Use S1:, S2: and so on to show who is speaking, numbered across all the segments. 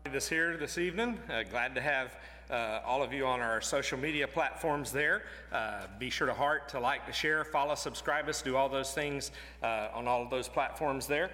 S1: This evening. Glad to have all of you on our social media platforms there. Be sure to heart, to like, to share, follow, subscribe us, do all those things on all of those platforms there.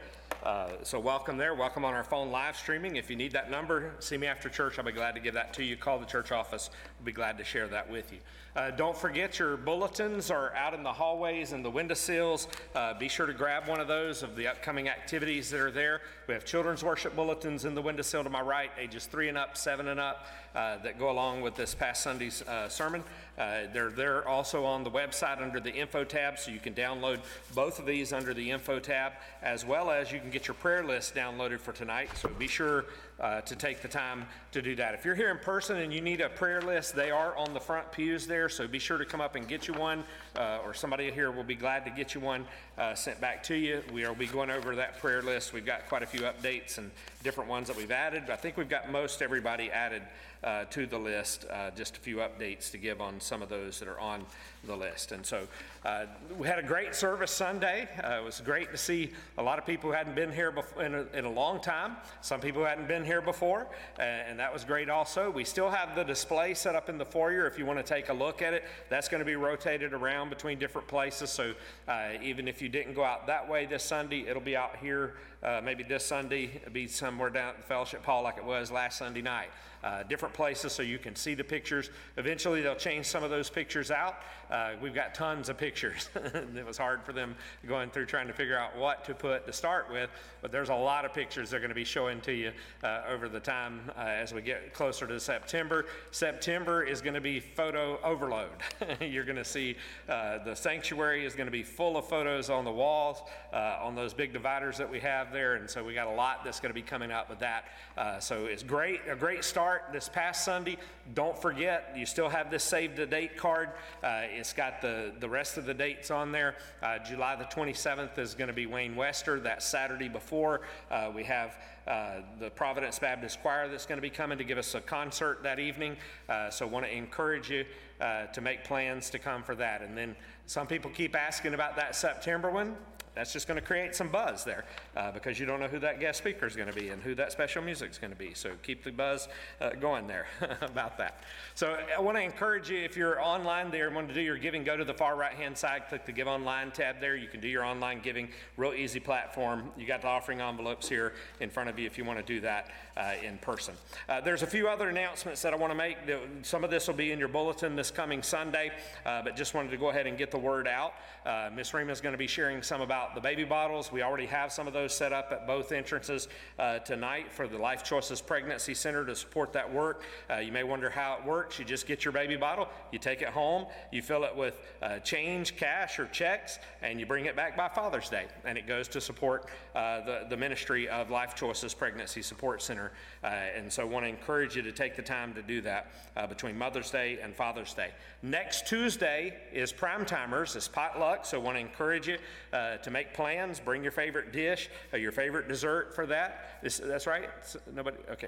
S1: So welcome there. Welcome on our phone live streaming. If you need that number, see me after church. I'll be glad to give that to you. Call the church office. We'll be glad to share that with you. Don't forget your bulletins are out in the hallways and the windowsills. Be sure to grab one of those of the upcoming activities that are there. We have children's worship bulletins in the windowsill to my right, ages 3 and up, 7 and up, that go along with this past Sunday's sermon. They're there also on the website under the info tab, so you can download both of these under the info tab, as well as you can get your prayer list downloaded for tonight. So be sure to take the time to do that. If you're here in person and you need a prayer list, they are on the front pews there, so be sure to come up and get you one, or somebody here will be glad to get you one sent back to you. We will be going over that prayer list. We've got quite a few updates and different ones that we've added. I think we've got most everybody added to the list, just a few updates to give on some of those that are on the list. And so we had a great service Sunday. It was great to see a lot of people who hadn't been here before in a long time. Some people who hadn't been here before, and that was great also. We still have the display set up in the foyer if you want to take a look at it. That's going to be rotated around between different places, so even if you didn't go out that way this Sunday, it'll be out here maybe this Sunday. It'll be somewhere down at the fellowship hall like it was last Sunday night. Different places so you can see the pictures. Eventually they'll change some of those pictures out. We've got tons of pictures. It was hard for them going through trying to figure out what to put to start with, but there's a lot of pictures they're going to be showing to you over the time as we get closer to September. September is going to be photo overload. You're going to see the sanctuary is going to be full of photos on the walls, on those big dividers that we have there, and so we got a lot that's going to be coming up with that. So it's great, a great start this past Sunday. Don't forget, you still have this save the date card. It's got the rest of the dates on there. July the 27th is going to be Wayne Wester. That Saturday before, we have the Providence Baptist Choir that's going to be coming to give us a concert that evening. So I want to encourage you to make plans to come for that. And then some people keep asking about that September one. That's just going to create some buzz there because you don't know who that guest speaker is going to be and who that special music is going to be. So keep the buzz going there about that. So I want to encourage you, if you're online there and want to do your giving, go to the far right-hand side, click the Give Online tab there. You can do your online giving, real easy platform. You got the offering envelopes here in front of you if you want to do that in person. There's a few other announcements that I want to make. Some of this will be in your bulletin this coming Sunday, but just wanted to go ahead and get the word out. Miss Rima is going to be sharing some about the baby bottles. We already have some of those set up at both entrances tonight for the Life Choices Pregnancy Center to support that work. You may wonder how it works. You just get your baby bottle, you take it home, you fill it with change, cash, or checks, and you bring it back by Father's Day, and it goes to support the ministry of Life Choices Pregnancy Support Center. And so I want to encourage you to take the time to do that between Mother's Day and Father's Day. Next Tuesday is Prime Timers, it's potluck, so I want to encourage you to make plans. Bring your favorite dish, your favorite dessert for that. That's right? Nobody? Okay.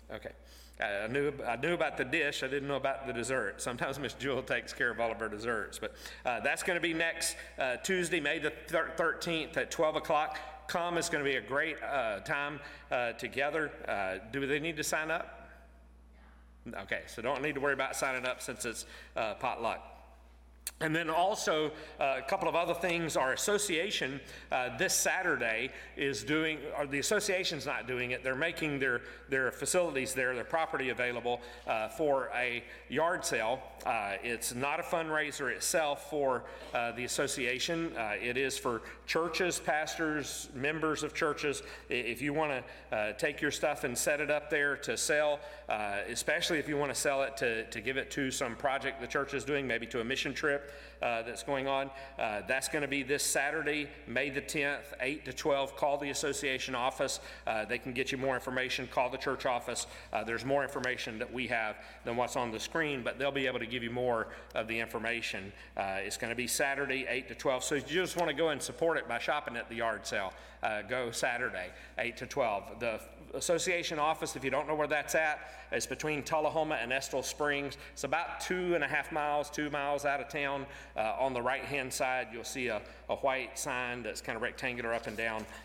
S1: I knew about the dish. I didn't know about the dessert. Sometimes Miss Jewel takes care of all of our desserts. But that's going to be next Tuesday, May the 13th at 12 o'clock. Come. It's going to be a great time together. Do they need to sign up? Okay, so don't need to worry about signing up since it's potluck. And then also a couple of other things. Our association this Saturday is doing, or the association's not doing it, they're making their facilities there, their property available for a yard sale. It's not a fundraiser itself for the association. It is for churches, pastors, members of churches. If you want to take your stuff and set it up there to sell, especially if you want to sell it to give it to some project the church is doing, maybe to a mission trip that's going on. That's going to be this Saturday, May the 10th, 8 to 12. Call the association office. They can get you more information. Call the church office. There's more information that we have than what's on the screen, but they'll be able to give you more of the information. It's going to be Saturday, 8 to 12. So if you just want to go and support it by shopping at the yard sale, go Saturday, 8 to 12. The association office, if you don't know where that's at, it's between Tullahoma and Estill Springs. It's about 2.5 miles, 2 miles out of town. On the right-hand side, you'll see a white sign that's kind of rectangular up and down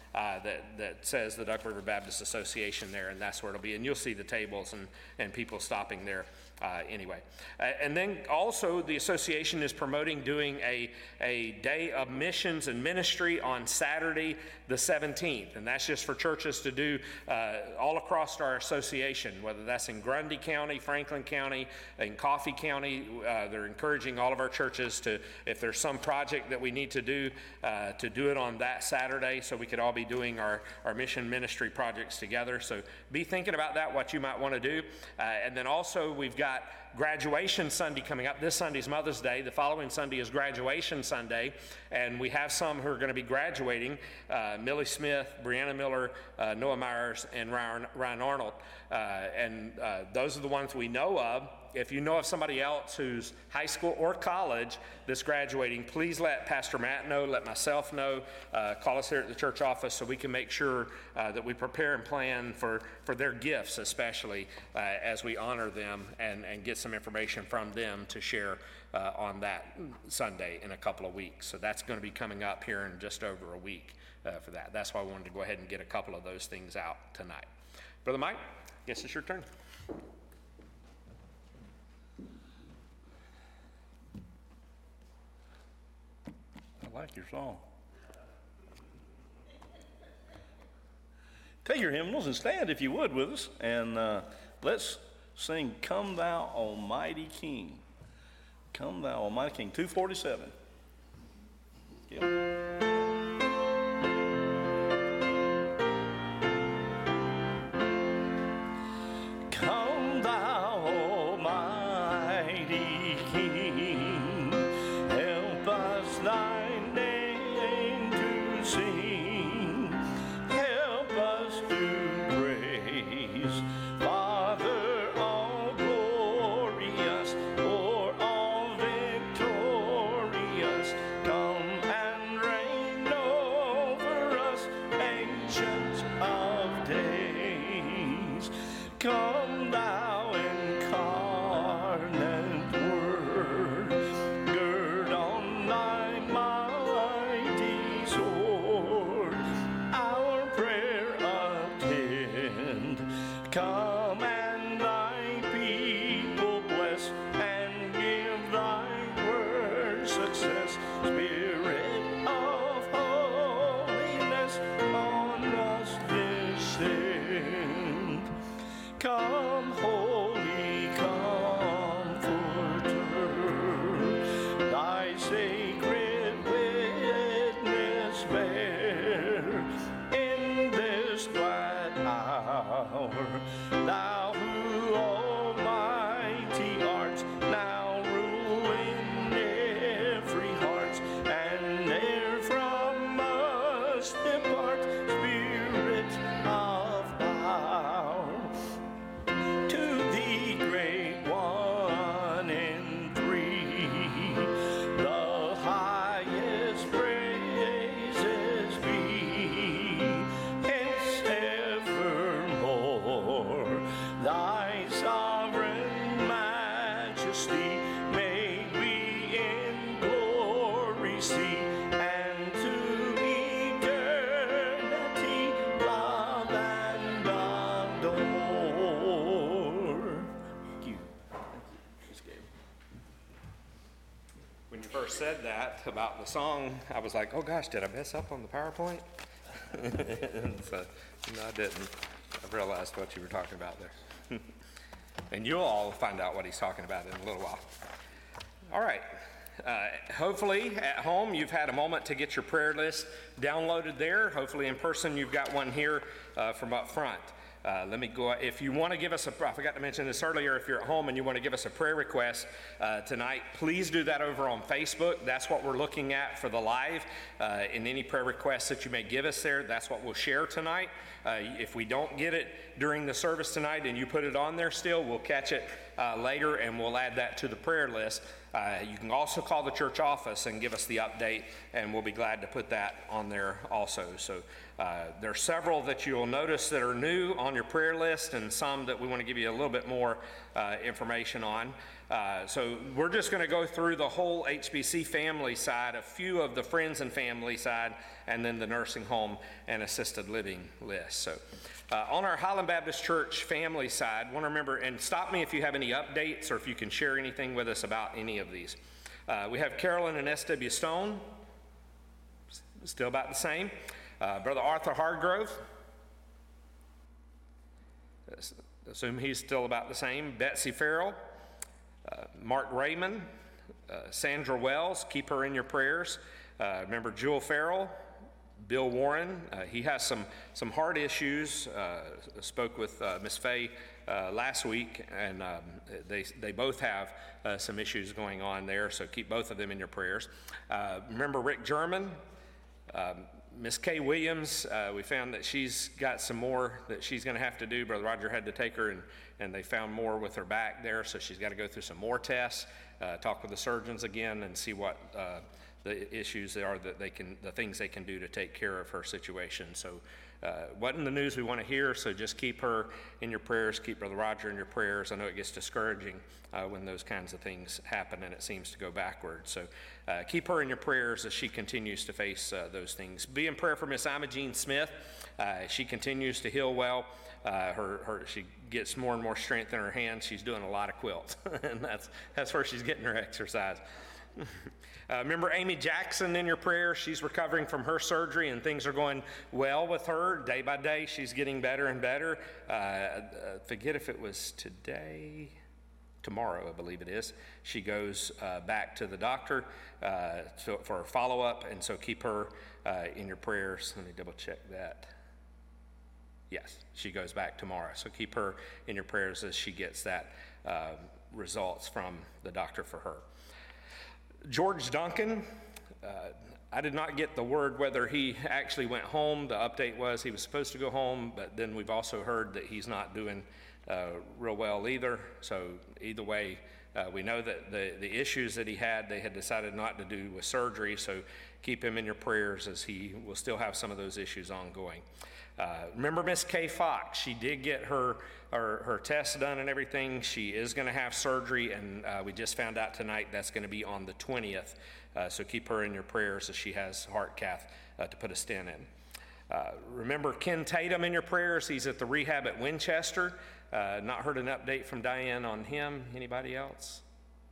S1: that says the Duck River Baptist Association there, and that's where it'll be. And you'll see the tables and people stopping there anyway. And then also the association is promoting doing a day of missions and ministry on Saturday the 17th, and that's just for churches to do all across our association, whether that's in Grundy County, Franklin County, in Coffee County. They're encouraging all of our churches to, if there's some project that we need to do it on that Saturday, so we could all be doing our mission ministry projects together. So be thinking about that, what you might want to do. And then also we've got graduation Sunday coming up. This Sunday's Mother's Day. The following Sunday is graduation Sunday, and we have some who are going to be graduating: Millie Smith, Brianna Miller, Noah Myers, and Ryan Arnold. And those are the ones we know of. If you know of somebody else who's high school or college that's graduating, please let Pastor Matt know, let myself know, call us here at the church office so we can make sure that we prepare and plan for their gifts, especially as we honor them and get some information from them to share on that Sunday in a couple of weeks. So that's going to be coming up here in just over a week for that. That's why I wanted to go ahead and get a couple of those things out tonight. Brother Mike, guess it's your turn.
S2: I like your song. Take your hymnals and stand, if you would, with us, and let's sing "Come Thou Almighty King." Come Thou Almighty King, 247. Yeah. Come Thou Almighty King, help us Thy name to sing, help us to praise, Father all glorious, or all victorious, come and reign over us, ancient of days. Come Thou incarnate Word, gird on Thy mighty sword, our prayer attend. Come and Thy people bless, and give Thy word success. Spirit of holiness, on us descend. Come, Holy Comforter, Thy sacred witness bear in this glad hour. Thou who almighty art, now rule in every heart, and ne'er from us depart, Spirit of power. To Thee, great One in three, the highest praises be. Hence evermore Thy sovereign majesty may we in glory see, and to eternity love and adore. Thank you. Just gave.
S1: When you first said that about the song, I was like, oh gosh, did I mess up on the PowerPoint? So, no, I didn't. I realized what you were talking about there. And you'll all find out what he's talking about in a little while. All right. Hopefully at home you've had a moment to get your prayer list downloaded there. Hopefully in person you've got one here from up front. Let me go, if you want to give us I forgot to mention this earlier, if you're at home and you want to give us a prayer request tonight, please do that over on Facebook. That's what we're looking at for the live. In any prayer requests that you may give us there, that's what we'll share tonight. If we don't get it during the service tonight and you put it on there still, we'll catch it later and we'll add that to the prayer list. You can also call the church office and give us the update, and we'll be glad to put that on there also. So there are several that you'll notice that are new on your prayer list, and some that we want to give you a little bit more information on. So we're just going to go through the whole HBC family side, a few of the friends and family side, and then the nursing home and assisted living list. So on our Highland Baptist Church family side, want to remember, and stop me if you have any updates or if you can share anything with us about any of these. We have Carolyn and S.W. Stone, still about the same. Brother Arthur Hargrove, assume he's still about the same. Betsy Farrell, Mark Raymond, Sandra Wells, keep her in your prayers. Remember Jewel Farrell, Bill Warren, he has some heart issues. Spoke with Miss Fay last week, and they both have some issues going on there, so keep both of them in your prayers. Remember Rick German, Miss Kay Williams, we found that she's got some more that she's going to have to do. Brother Roger had to take her, and they found more with her back there, so she's got to go through some more tests, talk with the surgeons again, and see what the issues are that the things they can do to take care of her situation. So wasn't the news we want to hear, so just keep her in your prayers, keep Brother Roger in your prayers. I know it gets discouraging when those kinds of things happen and it seems to go backwards. So keep her in your prayers as she continues to face those things. Be in prayer for Miss Imogene Smith. She continues to heal well. She gets more and more strength in her hands. She's doing a lot of quilts, and that's where she's getting her exercise. Remember Amy Jackson in your prayers. She's recovering from her surgery, and things are going well with her. Day by day, she's getting better and better. Forget if it was tomorrow, I believe it is. She goes back to the doctor for a follow-up, and so keep her in your prayers. Let me double check that. Yes, she goes back tomorrow, so keep her in your prayers as she gets that results from the doctor for her. George Duncan, I did not get the word whether he actually went home. The update was he was supposed to go home, but then we've also heard that he's not doing real well either. So either way, we know that the issues that he had, they had decided not to do with surgery, so keep him in your prayers as he will still have some of those issues ongoing. Remember Miss Kay Fox, she did get her tests done and everything. She is going to have surgery, and we just found out tonight that's going to be on the 20th. So keep her in your prayers as she has heart cath to put a stent in. Remember Ken Tatum in your prayers. He's at the rehab at Winchester. Not heard an update from Diane on him. Anybody else?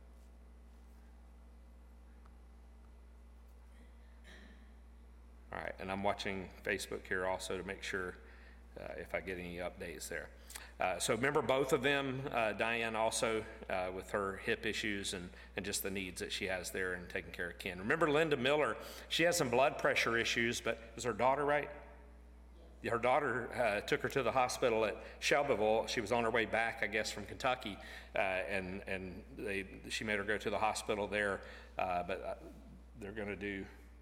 S1: All right, and I'm watching Facebook here also to make sure if I get any updates there. So remember both of them, Diane also with her hip issues and just the needs that she has there and taking care of Ken. Remember Linda Miller, she has some blood pressure issues, but is her daughter right? Yeah. Her daughter took her to the hospital at Shelbyville. She was on her way back, I guess, from Kentucky, and she made her go to the hospital there, but they're going to do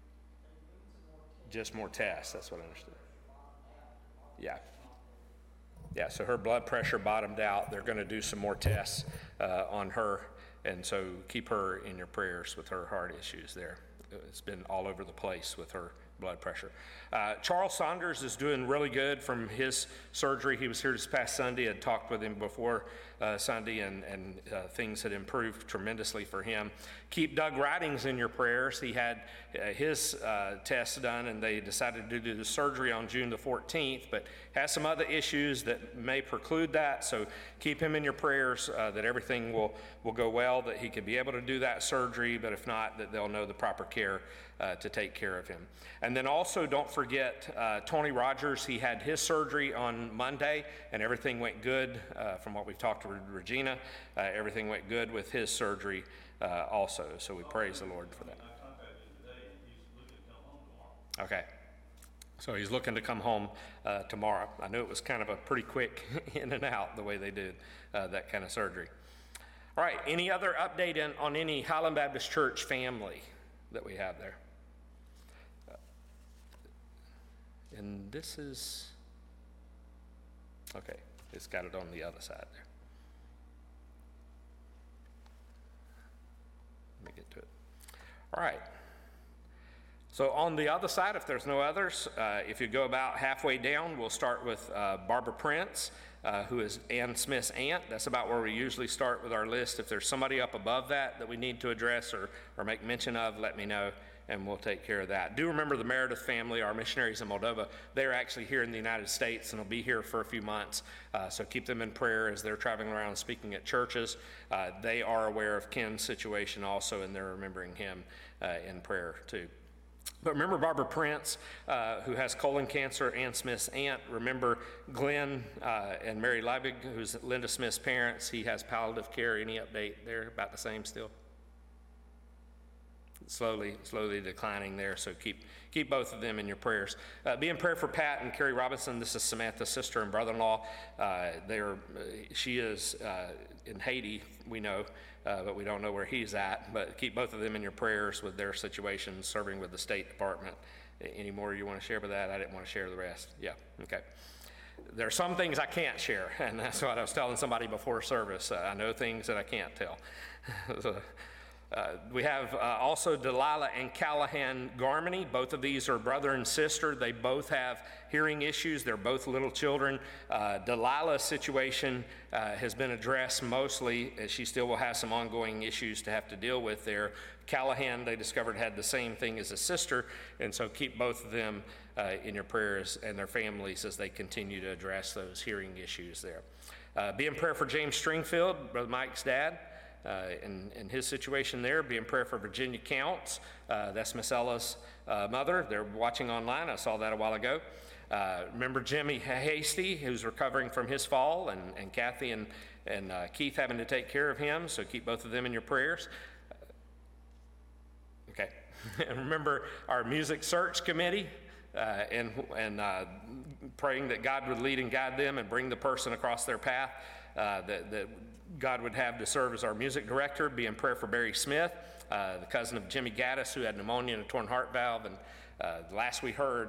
S1: just more tests. That's what I understood. Yeah. Yeah, so her blood pressure bottomed out. They're going to do some more tests on her, and so keep her in your prayers with her heart issues there. It's been all over the place with her blood pressure. Charles Saunders is doing really good from his surgery. He was here this past Sunday. I had talked with him before Sunday, and things had improved tremendously for him. Keep Doug Ridings in your prayers. He had his tests done, and they decided to do the surgery on June the 14th, but has some other issues that may preclude that, so keep him in your prayers that everything will go well, that he can be able to do that surgery, but if not, that they'll know the proper care to take care of him. And then also don't forget Tony Rogers. He had his surgery on Monday, and everything went good from what we've talked to Regina. Everything went good with his surgery also, so we praise the Lord for that. Okay, so he's looking to come home tomorrow. I knew it was kind of a pretty quick in and out the way they did that kind of surgery. All right, any other update on any Highland Baptist Church family that we have there? And this is, okay, it's got it on the other side there. Let me get to it. All right. So on the other side, if there's no others, if you go about halfway down, we'll start with Barbara Prince, who is Ann Smith's aunt. That's about where we usually start with our list. If there's somebody up above that we need to address or make mention of, let me know, and we'll take care of that. Do remember the Meredith family, our missionaries in Moldova. They're actually here in the United States and will be here for a few months. So keep them in prayer as they're traveling around speaking at churches. They are aware of Ken's situation also, and they're remembering him in prayer too. But remember Barbara Prince, who has colon cancer, Ann Smith's aunt. Remember Glenn and Mary Liebig, who's Linda Smith's parents. He has palliative care. Any update there? About the same still? Slowly declining there, so keep both of them in your prayers. Be in prayer for Pat and Carrie Robinson. This is Samantha's sister and brother-in-law. She is in Haiti, we know, but we don't know where he's at. But keep both of them in your prayers with their situation, serving with the State Department. Any more you want to share with that? I didn't want to share the rest. Yeah, okay. There are some things I can't share, and that's what I was telling somebody before service. I know things that I can't tell. We have also Delilah and Callahan Garmany. Both of these are brother and sister. They both have hearing issues. They're both little children. Delilah's situation has been addressed mostly, as she still will have some ongoing issues to have to deal with there. Callahan, they discovered, had the same thing as a sister, and so keep both of them in your prayers and their families as they continue to address those hearing issues there. Be in prayer for James Stringfield, Brother Mike's dad. In his situation there, be in prayer for Virginia Counts. That's Miss Ella's mother. They're watching online. I saw that a while ago. Remember Jimmy Hasty, who's recovering from his fall, and Kathy and Keith having to take care of him, so keep both of them in your prayers. Okay. And remember our music search committee, and praying that God would lead and guide them and bring the person across their path that God would have to serve as our music director. Be in prayer for Barry Smith, the cousin of Jimmy Gaddis, who had pneumonia and a torn heart valve. And last we heard,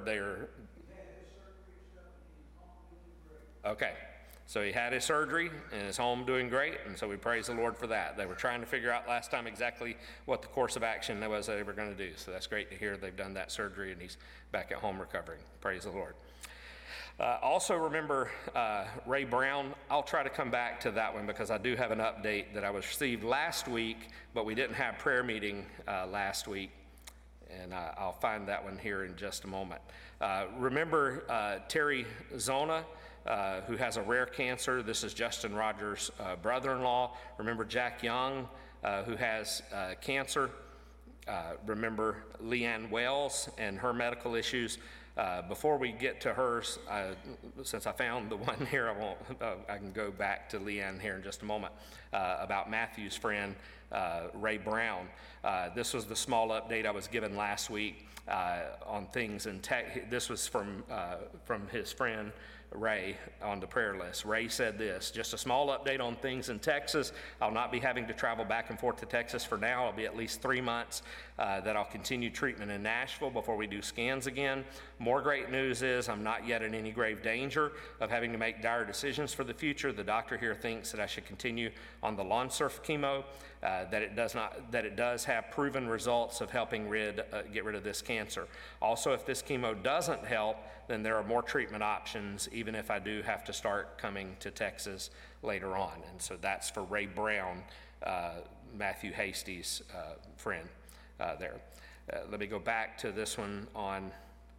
S1: okay. So he had his surgery and is home doing great, and so we praise the Lord for that. They were trying to figure out last time exactly what the course of action was they were going to do. So that's great to hear they've done that surgery and he's back at home recovering. Praise the Lord. Also remember Ray Brown. I'll try to come back to that one because I do have an update that I was received last week, but we didn't have prayer meeting last week, and I'll find that one here in just a moment. Remember Terry Zona, who has a rare cancer. This is Justin Rogers' brother-in-law. Remember Jack Young, who has cancer. Remember Leanne Wells and her medical issues. Before we get to hers, since I found the one here, I can go back to Leanne here in just a moment about Matthew's friend, Ray Brown. This was the small update I was given last week on things in tech. This was from his friend Ray on the prayer list. Ray said this: just a small update on things in Texas. I'll not be having to travel back and forth to Texas for now. It'll be at least 3 months that I'll continue treatment in Nashville before we do scans again. More great news is I'm not yet in any grave danger of having to make dire decisions for the future. The doctor here thinks that I should continue on the Lonsurf chemo, that it does have proven results of helping get rid of this cancer. Also, if this chemo doesn't help, then there are more treatment options, even if I do have to start coming to Texas later on. And so that's for Ray Brown, Matthew Hasty's friend there. Let me go back to this one on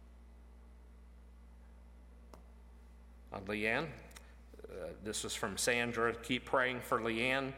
S1: Leanne. This was from Sandra. Keep praying for Leanne.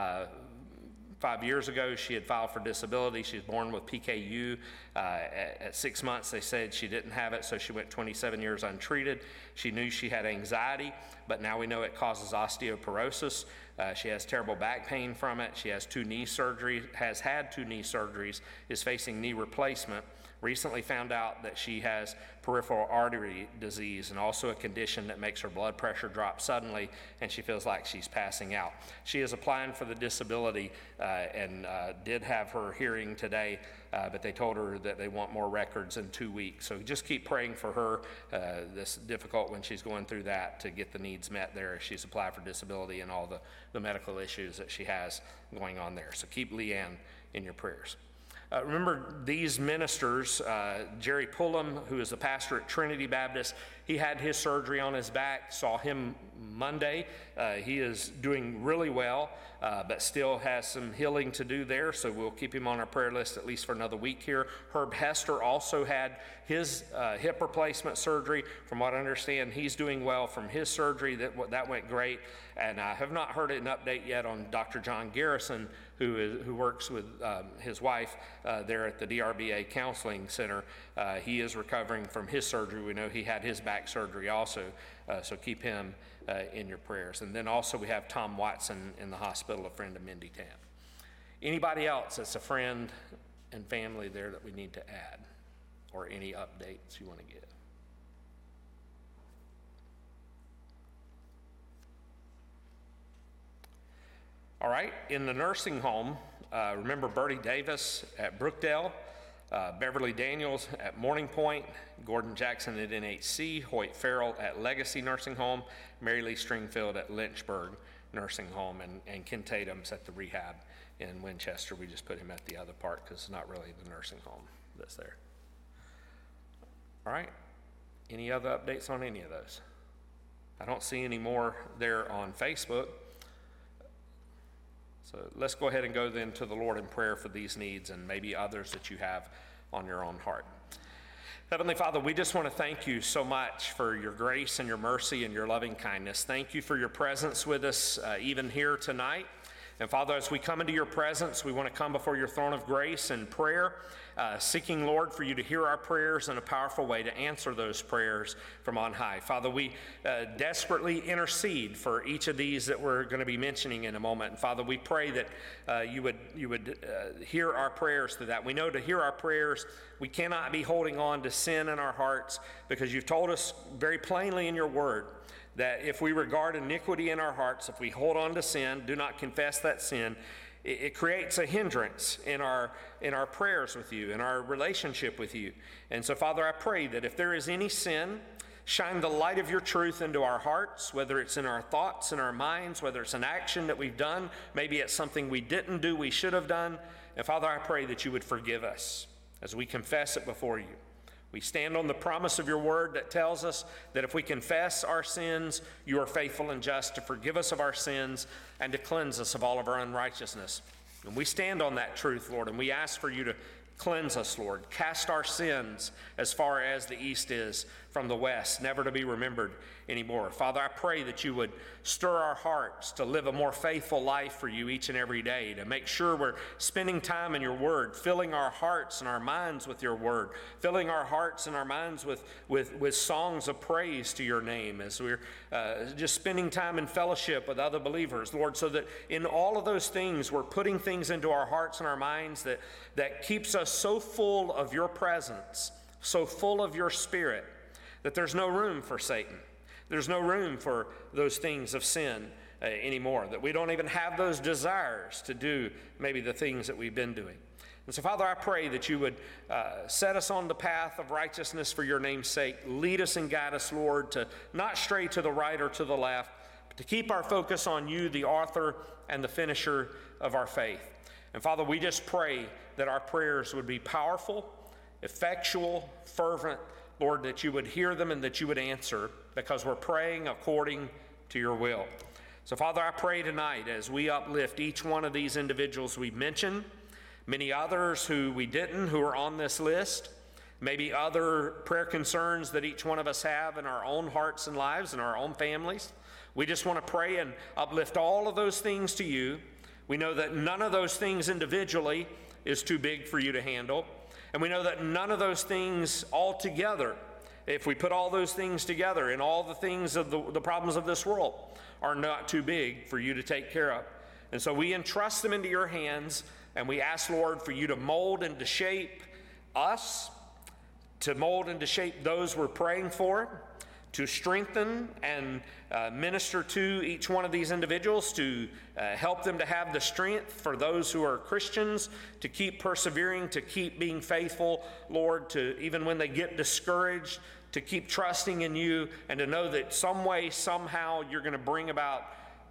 S1: 5 years ago, she had filed for disability. She was born with PKU. At 6 months, they said she didn't have it, so she went 27 years untreated. She knew she had anxiety, but now we know it causes osteoporosis. She has terrible back pain from it. She has had 2 knee surgeries, is facing knee replacement. Recently found out that she has peripheral artery disease and also a condition that makes her blood pressure drop suddenly, and she feels like she's passing out. She is applying for the disability and did have her hearing today, but they told her that they want more records in 2 weeks. So just keep praying for her. This is difficult when she's going through that to get the needs met there as she's applied for disability and all the medical issues that she has going on there. So keep Leanne in your prayers. Remember these ministers, Jerry Pullum, who is the pastor at Trinity Baptist, he had his surgery on his back, saw him Monday. He is doing really well, but still has some healing to do there, so we'll keep him on our prayer list at least for another week here. Herb Hester also had his hip replacement surgery. From what I understand, he's doing well from his surgery. That went great. And I have not heard an update yet on Dr. John Garrison, who works with his wife there at the DRBA Counseling Center. He is recovering from his surgery. We know he had his back surgery also, so keep him in your prayers. And then also we have Tom Watson in the hospital, a friend of Mindy Tam. Anybody else that's a friend and family there that we need to add, or any updates you want to give? All right, in the nursing home, remember Bertie Davis at Brookdale, Beverly Daniels at Morning Point, Gordon Jackson at NHC, Hoyt Farrell at Legacy Nursing Home, Mary Lee Stringfield at Lynchburg Nursing Home, and Ken Tatum's at the rehab in Winchester. We just put him at the other part because it's not really the nursing home that's there. All right, any other updates on any of those? I don't see any more there on Facebook. So let's go ahead and go then to the Lord in prayer for these needs and maybe others that you have on your own heart. Heavenly Father, we just want to thank you so much for your grace and your mercy and your loving kindness. Thank you for your presence with us even here tonight. And Father, as we come into your presence, we want to come before your throne of grace and prayer, seeking, Lord, for you to hear our prayers in a powerful way, to answer those prayers from on high. Father, we desperately intercede for each of these that we're going to be mentioning in a moment. And Father, we pray that you would hear our prayers through that. We know to hear our prayers, we cannot be holding on to sin in our hearts, because you've told us very plainly in your word that if we regard iniquity in our hearts, if we hold on to sin, do not confess that sin, it creates a hindrance in our prayers with you, in our relationship with you. And so, Father, I pray that if there is any sin, shine the light of your truth into our hearts, whether it's in our thoughts, in our minds, whether it's an action that we've done, maybe it's something we didn't do, we should have done. And Father, I pray that you would forgive us as we confess it before you. We stand on the promise of your word that tells us that if we confess our sins, you are faithful and just to forgive us of our sins and to cleanse us of all of our unrighteousness. And we stand on that truth, Lord, and we ask for you to cleanse us, Lord. Cast our sins as far as the east is from the west, never to be remembered anymore. Father, I pray that you would stir our hearts to live a more faithful life for you each and every day, to make sure we're spending time in your word, filling our hearts and our minds with your word, filling our hearts and our minds with songs of praise to your name as we're just spending time in fellowship with other believers, Lord, so that in all of those things, we're putting things into our hearts and our minds that keeps us so full of your presence, so full of your spirit, that there's no room for Satan. There's no room for those things of sin anymore, that we don't even have those desires to do maybe the things that we've been doing. And so, Father, I pray that you would set us on the path of righteousness for your name's sake. Lead us and guide us, Lord, to not stray to the right or to the left, but to keep our focus on you, the author and the finisher of our faith. And Father, we just pray that our prayers would be powerful, effectual, fervent, Lord, that you would hear them and that you would answer, because we're praying according to your will. So, Father, I pray tonight as we uplift each one of these individuals we've mentioned, many others who we didn't, who are on this list, maybe other prayer concerns that each one of us have in our own hearts and lives and our own families. We just want to pray and uplift all of those things to you. We know that none of those things individually is too big for you to handle. And we know that none of those things all together, if we put all those things together and all the things of the problems of this world, are not too big for you to take care of. And so we entrust them into your hands, and we ask, Lord, for you to mold and to shape us, to mold and to shape those we're praying for, to strengthen and minister to each one of these individuals, to help them to have the strength for those who are Christians, to keep persevering, to keep being faithful, Lord, to even when they get discouraged, to keep trusting in you, and to know that some way, somehow, you're going to bring about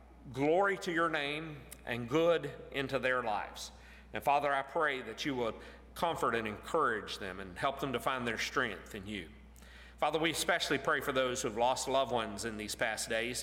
S1: glory to your name and good into their lives. And Father, I pray that you would comfort and encourage them and help them to find their strength in you. Father, we especially pray for those who have lost loved ones in these past days.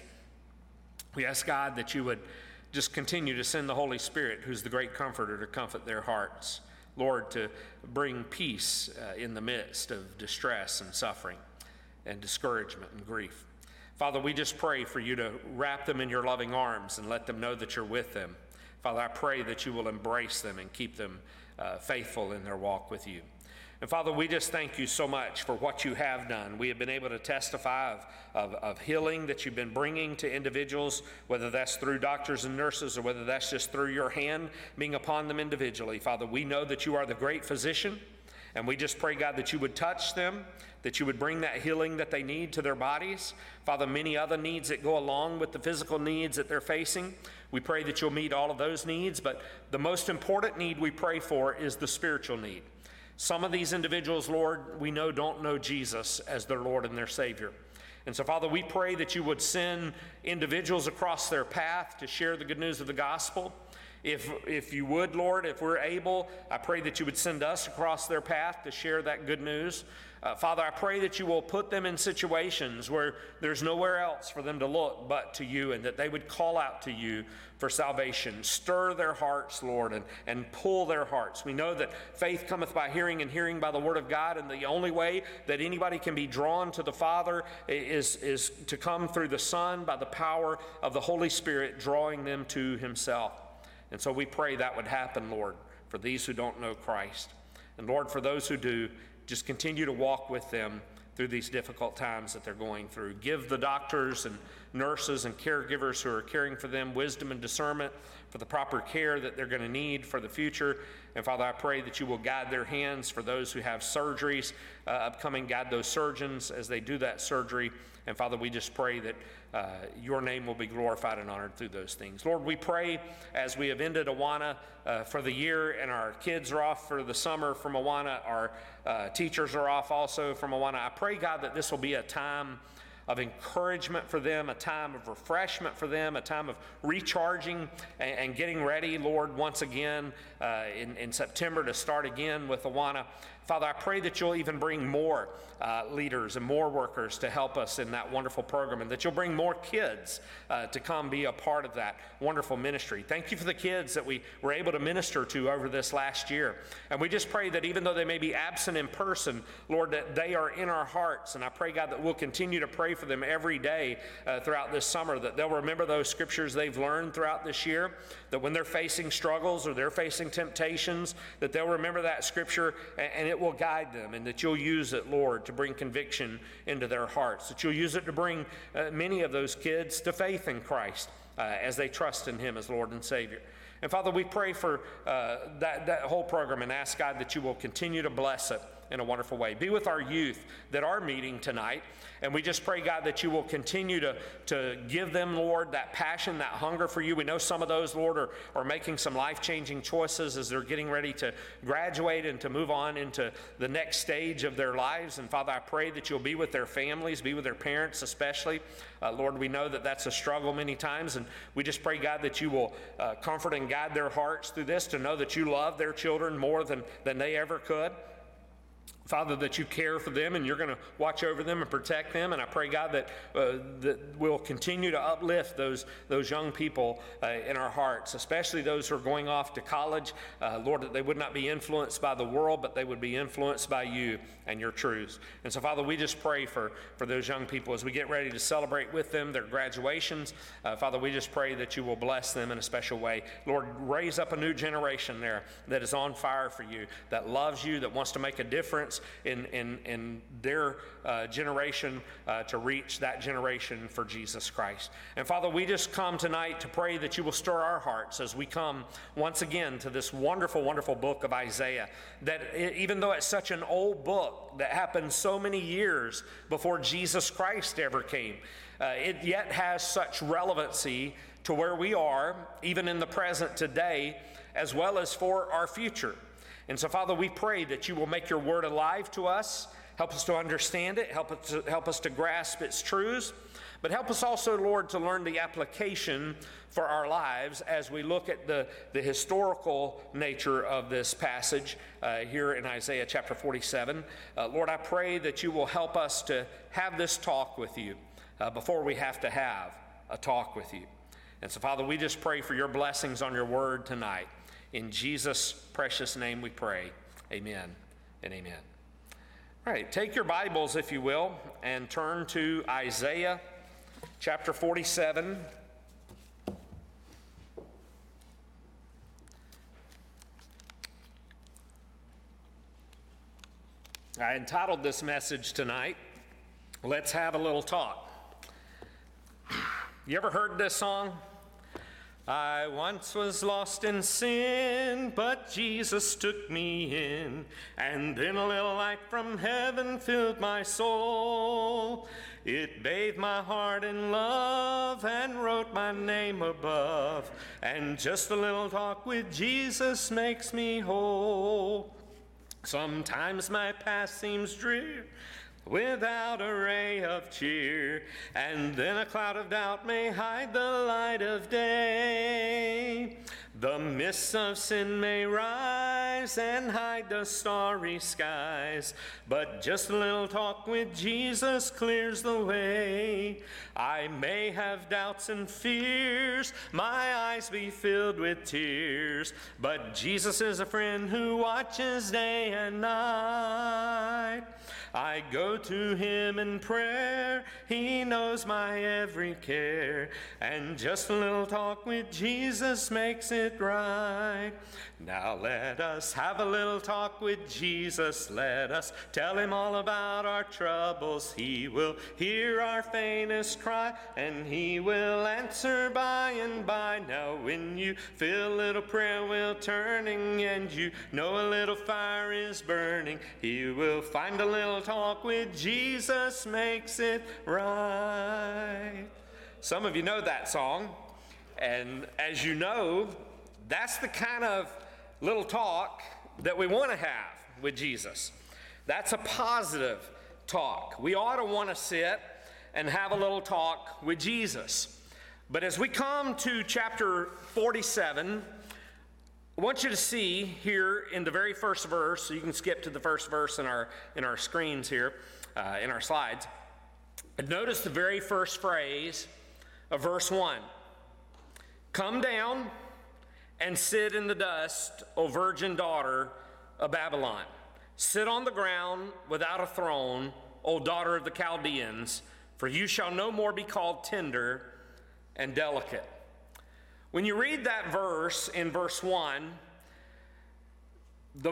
S1: We ask, God, that you would just continue to send the Holy Spirit, who's the great comforter, to comfort their hearts. Lord, to bring peace in the midst of distress and suffering and discouragement and grief. Father, we just pray for you to wrap them in your loving arms and let them know that you're with them. Father, I pray that you will embrace them and keep them faithful in their walk with you. And Father, we just thank you so much for what you have done. We have been able to testify of healing that you've been bringing to individuals, whether that's through doctors and nurses or whether that's just through your hand being upon them individually. Father, we know that you are the great physician, and we just pray, God, that you would touch them, that you would bring that healing that they need to their bodies. Father, many other needs that go along with the physical needs that they're facing, we pray that you'll meet all of those needs, but the most important need we pray for is the spiritual need. Some of these individuals, Lord, we know don't know Jesus as their Lord and their Savior. And so, Father, we pray that you would send individuals across their path to share the good news of the gospel. If you would, Lord, if we're able, I pray that you would send us across their path to share that good news. Father, I pray that you will put them in situations where there's nowhere else for them to look but to you, and that they would call out to you for salvation. Stir their hearts, Lord, and pull their hearts. We know that faith cometh by hearing, and hearing by the word of God, and the only way that anybody can be drawn to the Father is to come through the Son by the power of the Holy Spirit, drawing them to himself. And so we pray that would happen, Lord, for these who don't know Christ. And Lord, for those who do, just continue to walk with them through these difficult times that they're going through. Give the doctors and nurses and caregivers who are caring for them wisdom and discernment for the proper care that they're going to need for the future. And Father, I pray that you will guide their hands for those who have surgeries upcoming. Guide those surgeons as they do that surgery. And Father, we just pray that your name will be glorified and honored through those things. Lord, we pray as we have ended Awana for the year, and our kids are off for the summer from Awana, our teachers are off also from Awana. I pray, God, that this will be a time of encouragement for them, a time of refreshment for them, a time of recharging and getting ready, Lord, once again in September to start again with Awana. Father, I pray that you'll even bring more leaders and more workers to help us in that wonderful program, and that you'll bring more kids to come be a part of that wonderful ministry. Thank you for the kids that we were able to minister to over this last year. And we just pray that even though they may be absent in person, Lord, that they are in our hearts. And I pray, God, that we'll continue to pray for them every day throughout this summer, that they'll remember those scriptures they've learned throughout this year, that when they're facing struggles or they're facing temptations, that they'll remember that scripture and it will guide them, and that you'll use it, Lord, to bring conviction into their hearts, that you'll use it to bring many of those kids to faith in Christ as they trust in him as Lord and Savior. And Father, we pray for that whole program and ask, God, that you will continue to bless it in a wonderful way. Be with our youth that are meeting tonight. And we just pray, God, that you will continue to give them, Lord, that passion, that hunger for you. We know some of those, Lord, are making some life-changing choices as they're getting ready to graduate and to move on into the next stage of their lives. And Father, I pray that you'll be with their families, be with their parents especially. Lord, we know that that's a struggle many times. And we just pray, God, that you will comfort and guide their hearts through this, to know that you love their children more than they ever could. Father, that you care for them and you're going to watch over them and protect them. And I pray, God, that we'll continue to uplift those young people in our hearts, especially those who are going off to college. Lord, that they would not be influenced by the world, but they would be influenced by you and your truths. And so, Father, we just pray for those young people as we get ready to celebrate with them their graduations. Father, we just pray that you will bless them in a special way. Lord, raise up a new generation there that is on fire for you, that loves you, that wants to make a difference in their generation to reach that generation for Jesus Christ. And Father, we just come tonight to pray that you will stir our hearts as we come once again to this wonderful, wonderful book of Isaiah, that even though it's such an old book that happened so many years before Jesus Christ ever came, it yet has such relevancy to where we are, even in the present today, as well as for our future. And so, Father, we pray that you will make your word alive to us, help us to understand it, help us to grasp its truths. But help us also, Lord, to learn the application for our lives as we look at the historical nature of this passage here in Isaiah chapter 47. Lord, I pray that you will help us to have this talk with you before we have to have a talk with you. And so, Father, we just pray for your blessings on your word tonight. In Jesus' precious name we pray. Amen and amen. All right, take your Bibles, if you will, and turn to Isaiah chapter 47. I entitled this message tonight, Let's Have a Little Talk. You ever heard this song? I once was lost in sin, but Jesus took me in, and then a little light from heaven filled my soul. It bathed my heart in love and wrote my name above, and just a little talk with Jesus makes me whole. Sometimes my past seems drear, without a ray of cheer, and then a cloud of doubt may hide the light of day. The mists of sin may rise and hide the starry skies, but just a little talk with Jesus clears the way. I may have doubts and fears, my eyes be filled with tears, but Jesus is a friend who watches day and night. I go to him in prayer, he knows my every care, and just a little talk with Jesus makes it right. Now let us have a little talk with Jesus, let us tell him all about our troubles. He will hear our faintest cry, and he will answer by and by. Now when you feel a little prayer wheel turning, and you know a little fire is burning, he will find a little talk with Jesus makes it right. Some of you know that song, and as you know, that's the kind of little talk that we want to have with Jesus. That's a positive talk. We ought to want to sit and have a little talk with Jesus. But as we come to chapter 47, I want you to see here in the very first verse, so you can skip to the first verse in our screens here, in our slides. And notice the very first phrase of verse 1. Come down and sit in the dust, O virgin daughter of Babylon. Sit on the ground without a throne, O daughter of the Chaldeans, for you shall no more be called tender and delicate. When you read that verse in verse 1, the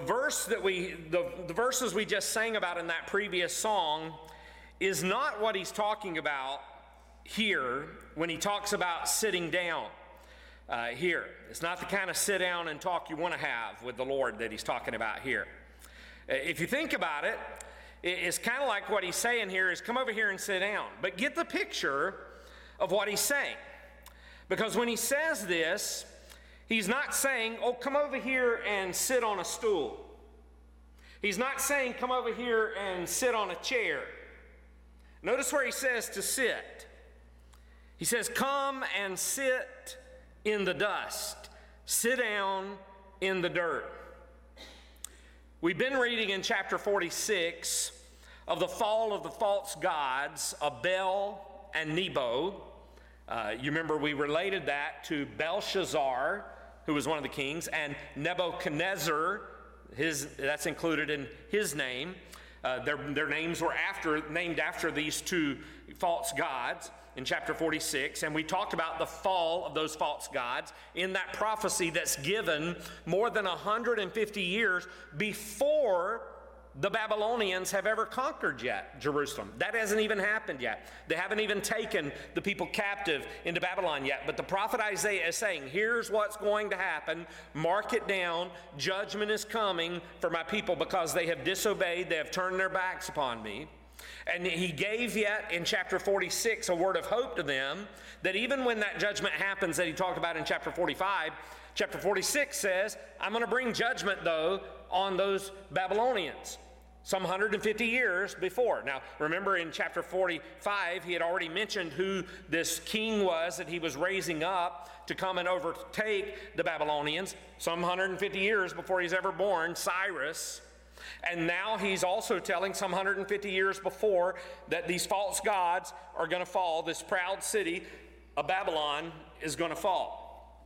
S1: verses we just sang about in that previous song is not what he's talking about here when he talks about sitting down here. It's not the kind of sit down and talk you want to have with the Lord that he's talking about here. If you think about it, it's kind of like what he's saying here is come over here and sit down. But get the picture of what he's saying. Because when he says this, he's not saying, oh, come over here and sit on a stool. He's not saying, come over here and sit on a chair. Notice where he says to sit. He says, come and sit in the dust. Sit down in the dirt. We've been reading in chapter 46 of the fall of the false gods of Bel and Nebo. You remember we related that to Belshazzar, who was one of the kings, and Nebuchadnezzar, that's included in his name. Their names were named after these two false gods in chapter 46, and we talked about the fall of those false gods in that prophecy that's given more than 150 years before the Babylonians have ever conquered yet Jerusalem. That hasn't even happened yet. They haven't even taken the people captive into Babylon yet. But the prophet Isaiah is saying, here's what's going to happen. Mark it down. Judgment is coming for my people because they have disobeyed. They have turned their backs upon me. And he gave yet in chapter 46 a word of hope to them that even when that judgment happens that he talked about in chapter 45, chapter 46 says, I'm going to bring judgment though on those Babylonians. some 150 years before. Now, remember in chapter 45, he had already mentioned who this king was that he was raising up to come and overtake the Babylonians, some 150 years before he's ever born, Cyrus. And now he's also telling some 150 years before that these false gods are going to fall. This proud city of Babylon is going to fall.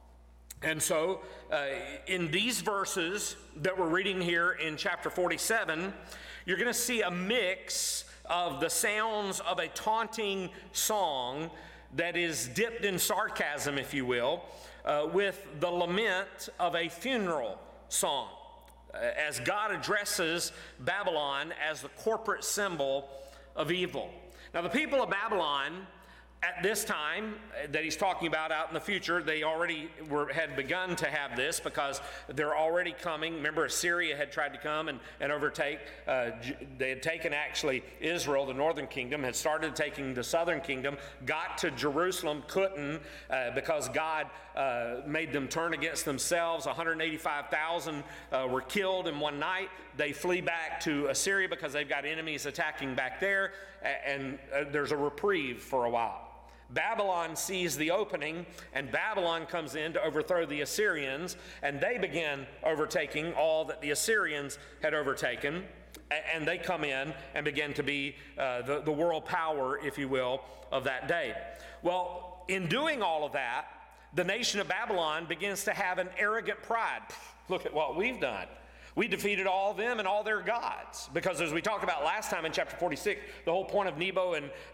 S1: And so in these verses that we're reading here in chapter 47, you're going to see a mix of the sounds of a taunting song that is dipped in sarcasm, if you will, with the lament of a funeral song, as God addresses Babylon as the corporate symbol of evil. Now, the people of Babylon at this time that he's talking about out in the future, they already had begun to have this because they're already coming. Remember, Assyria had tried to come and overtake. They had taken actually Israel, the northern kingdom, had started taking the southern kingdom, got to Jerusalem, couldn't because God made them turn against themselves. 185,000 were killed in one night. They flee back to Assyria because they've got enemies attacking back there, and there's a reprieve for a while. Babylon sees the opening, and Babylon comes in to overthrow the Assyrians, and they begin overtaking all that the Assyrians had overtaken, and they come in and begin to be the world power, if you will, of that day. Well, in doing all of that, the nation of Babylon begins to have an arrogant pride. Look at what we've done. We defeated all of them and all their gods. Because as we talked about last time in chapter 46, the whole point of Nebo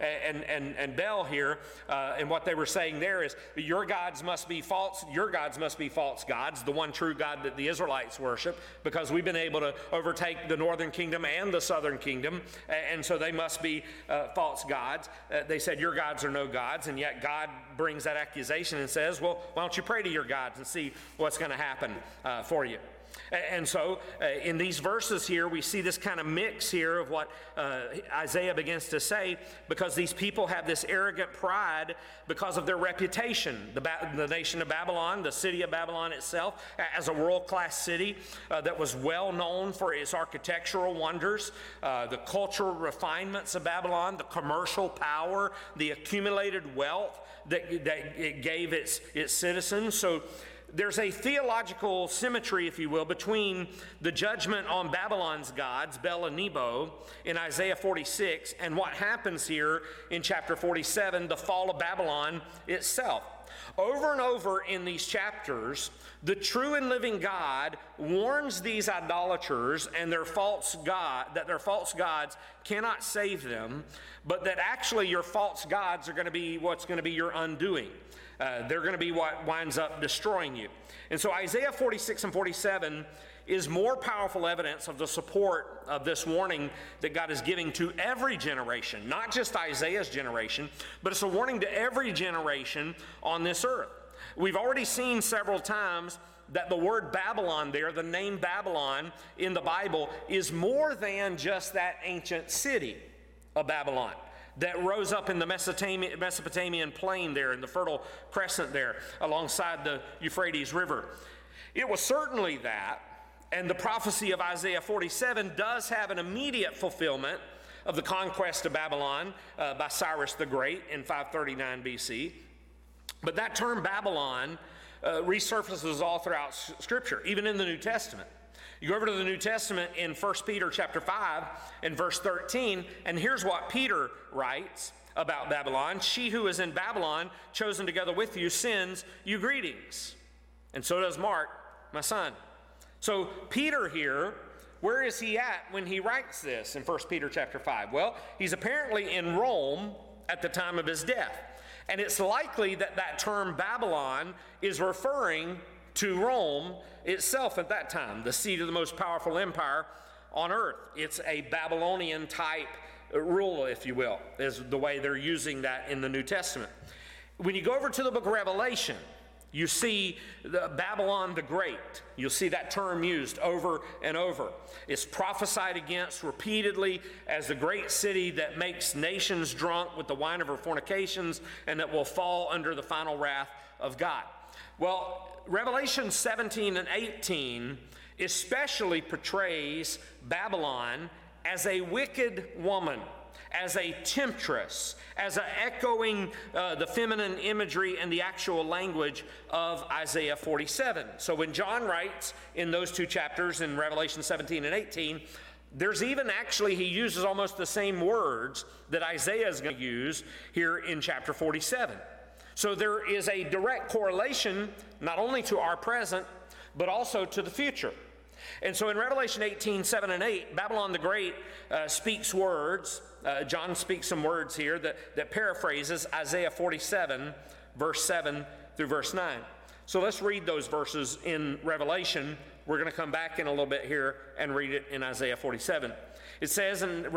S1: and Bel here, and what they were saying there is, your gods must be false gods, the one true God that the Israelites worship, because we've been able to overtake the northern kingdom and the southern kingdom, and so they must be false gods. They said, your gods are no gods, and yet God brings that accusation and says, well, why don't you pray to your gods and see what's going to happen for you? And so in these verses here, we see this kind of mix here of what Isaiah begins to say, because these people have this arrogant pride because of their reputation. The nation of Babylon, the city of Babylon itself, as a world-class city that was well known for its architectural wonders, the cultural refinements of Babylon, the commercial power, the accumulated wealth that it gave its citizens. So there's a theological symmetry, if you will, between the judgment on Babylon's gods, Bel and Nebo, in Isaiah 46, and what happens here in chapter 47, the fall of Babylon itself. Over and over in these chapters, the true and living God warns these idolaters and their false gods cannot save them, but that actually your false gods are going to be what's going to be your undoing. They're going to be what winds up destroying you. And so Isaiah 46 and 47 is more powerful evidence of the support of this warning that God is giving to every generation, not just Isaiah's generation, but it's a warning to every generation on this earth. We've already seen several times that the word Babylon there, the name Babylon in the Bible, is more than just that ancient city of Babylon that rose up in the Mesopotamian plain there, in the Fertile Crescent there, alongside the Euphrates River. It was certainly that, and the prophecy of Isaiah 47 does have an immediate fulfillment of the conquest of Babylon by Cyrus the Great in 539 BC. But that term Babylon resurfaces all throughout Scripture, even in the New Testament. You go over to the New Testament in 1 Peter chapter 5 and verse 13, and here's what Peter writes about Babylon. She who is in Babylon, chosen together with you, sends you greetings. And so does Mark, my son. So Peter here, where is he at when he writes this in 1 Peter chapter 5? Well, he's apparently in Rome at the time of his death. And it's likely that that term Babylon is referring to Rome itself at that time, the seat of the most powerful empire on earth. It's a Babylonian type rule, if you will, is the way they're using that in the New Testament. When you go over to the book of Revelation, you see the Babylon the Great. You'll see that term used over and over. It's prophesied against repeatedly as the great city that makes nations drunk with the wine of her fornications and that will fall under the final wrath of God. Well, Revelation 17 and 18 especially portrays Babylon as a wicked woman, as a temptress, as echoing the feminine imagery and the actual language of Isaiah 47. So when John writes in those two chapters in Revelation 17 and 18, there's even actually, he uses almost the same words that Isaiah is going to use here in chapter 47. So there is a direct correlation not only to our present, but also to the future. And so in Revelation 18, 7 and 8, Babylon the Great speaks words. John speaks some words here that paraphrases Isaiah 47, verse 7 through verse 9. So let's read those verses in Revelation. We're going to come back in a little bit here and read it in Isaiah 47. It says in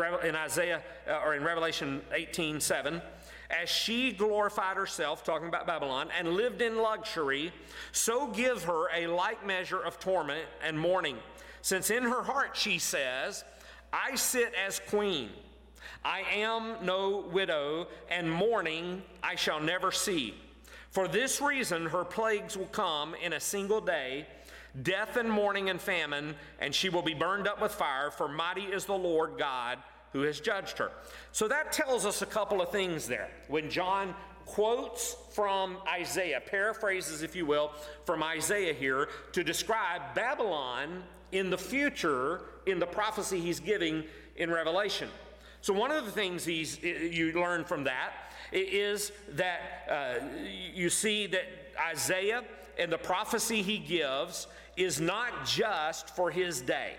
S1: Revelation 18, 7, as she glorified herself, talking about Babylon, and lived in luxury, so give her a like measure of torment and mourning. Since in her heart she says, I sit as queen. I am no widow, and mourning I shall never see. For this reason her plagues will come in a single day, death and mourning and famine, and she will be burned up with fire, for mighty is the Lord God who has judged her. So that tells us a couple of things there. When John quotes from Isaiah, paraphrases, if you will, from Isaiah here to describe Babylon in the future in the prophecy he's giving in Revelation. So one of the things you learn from that is that you see that Isaiah and the prophecy he gives is not just for his day.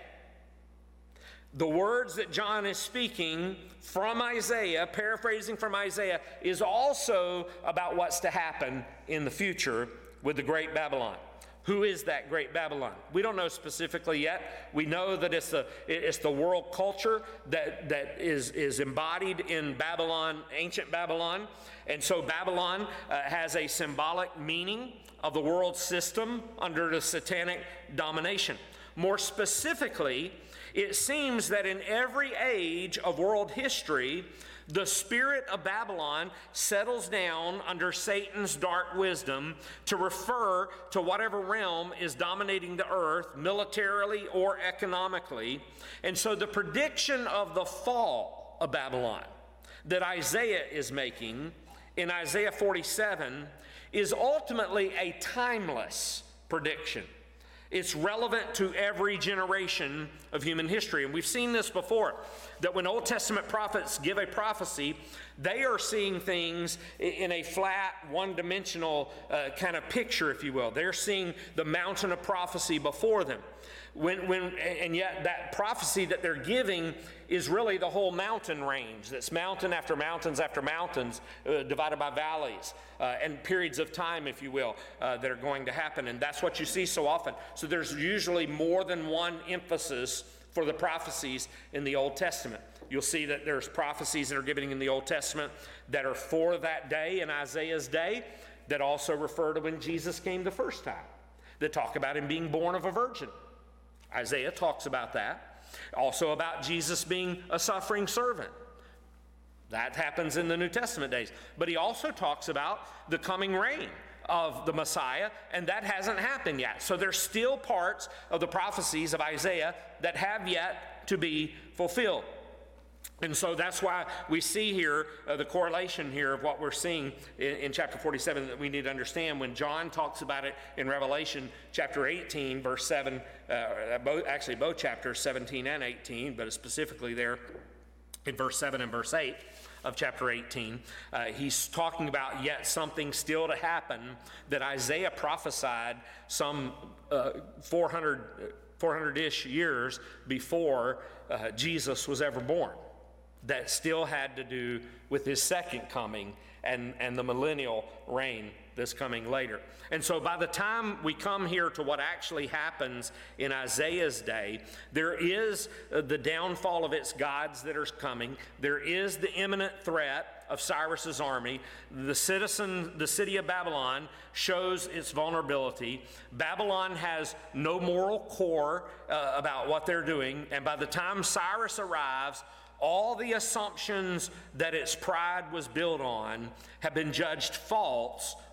S1: The words that John is speaking from Isaiah, paraphrasing from Isaiah, is also about what's to happen in the future with the great Babylon. Who is that great Babylon? We don't know specifically yet. We know that it's the world culture that is embodied in Babylon, ancient Babylon. And so Babylon has a symbolic meaning of the world system under the satanic domination. More specifically, it seems that in every age of world history, the spirit of Babylon settles down under Satan's dark wisdom to refer to whatever realm is dominating the earth militarily or economically. And so the prediction of the fall of Babylon that Isaiah is making in Isaiah 47 is ultimately a timeless prediction. It's relevant to every generation of human history. And we've seen this before, that when Old Testament prophets give a prophecy, they are seeing things in a flat, one-dimensional kind of picture, if you will. They're seeing the mountain of prophecy before them. And yet that prophecy that they're giving is really the whole mountain range. That's mountain after mountains after mountains, divided by valleys and periods of time, if you will, that are going to happen. And that's what you see so often. So there's usually more than one emphasis for the prophecies in the Old Testament. You'll see that there's prophecies that are given in the Old Testament that are for that day in Isaiah's day, that also refer to when Jesus came the first time, that talk about him being born of a virgin. Isaiah talks about that. Also about Jesus being a suffering servant. That happens in the New Testament days. But he also talks about the coming reign of the Messiah, and that hasn't happened yet. So there's still parts of the prophecies of Isaiah that have yet to be fulfilled. And so that's why we see here the correlation here of what we're seeing in chapter 47 that we need to understand. When John talks about it in Revelation chapter 18, verse 7, both chapters 17 and 18, but specifically there in verse 7 and verse 8 of chapter 18, he's talking about yet something still to happen that Isaiah prophesied some 400-ish years before Jesus was ever born. That still had to do with his second coming and the millennial reign that's coming later. And so by the time we come here to what actually happens in Isaiah's day, there is the downfall of its gods that are coming. There is the imminent threat of Cyrus's army. The city of Babylon shows its vulnerability. Babylon has no moral core about what they're doing. And by the time Cyrus arrives, all the assumptions that its pride was built on have been judged false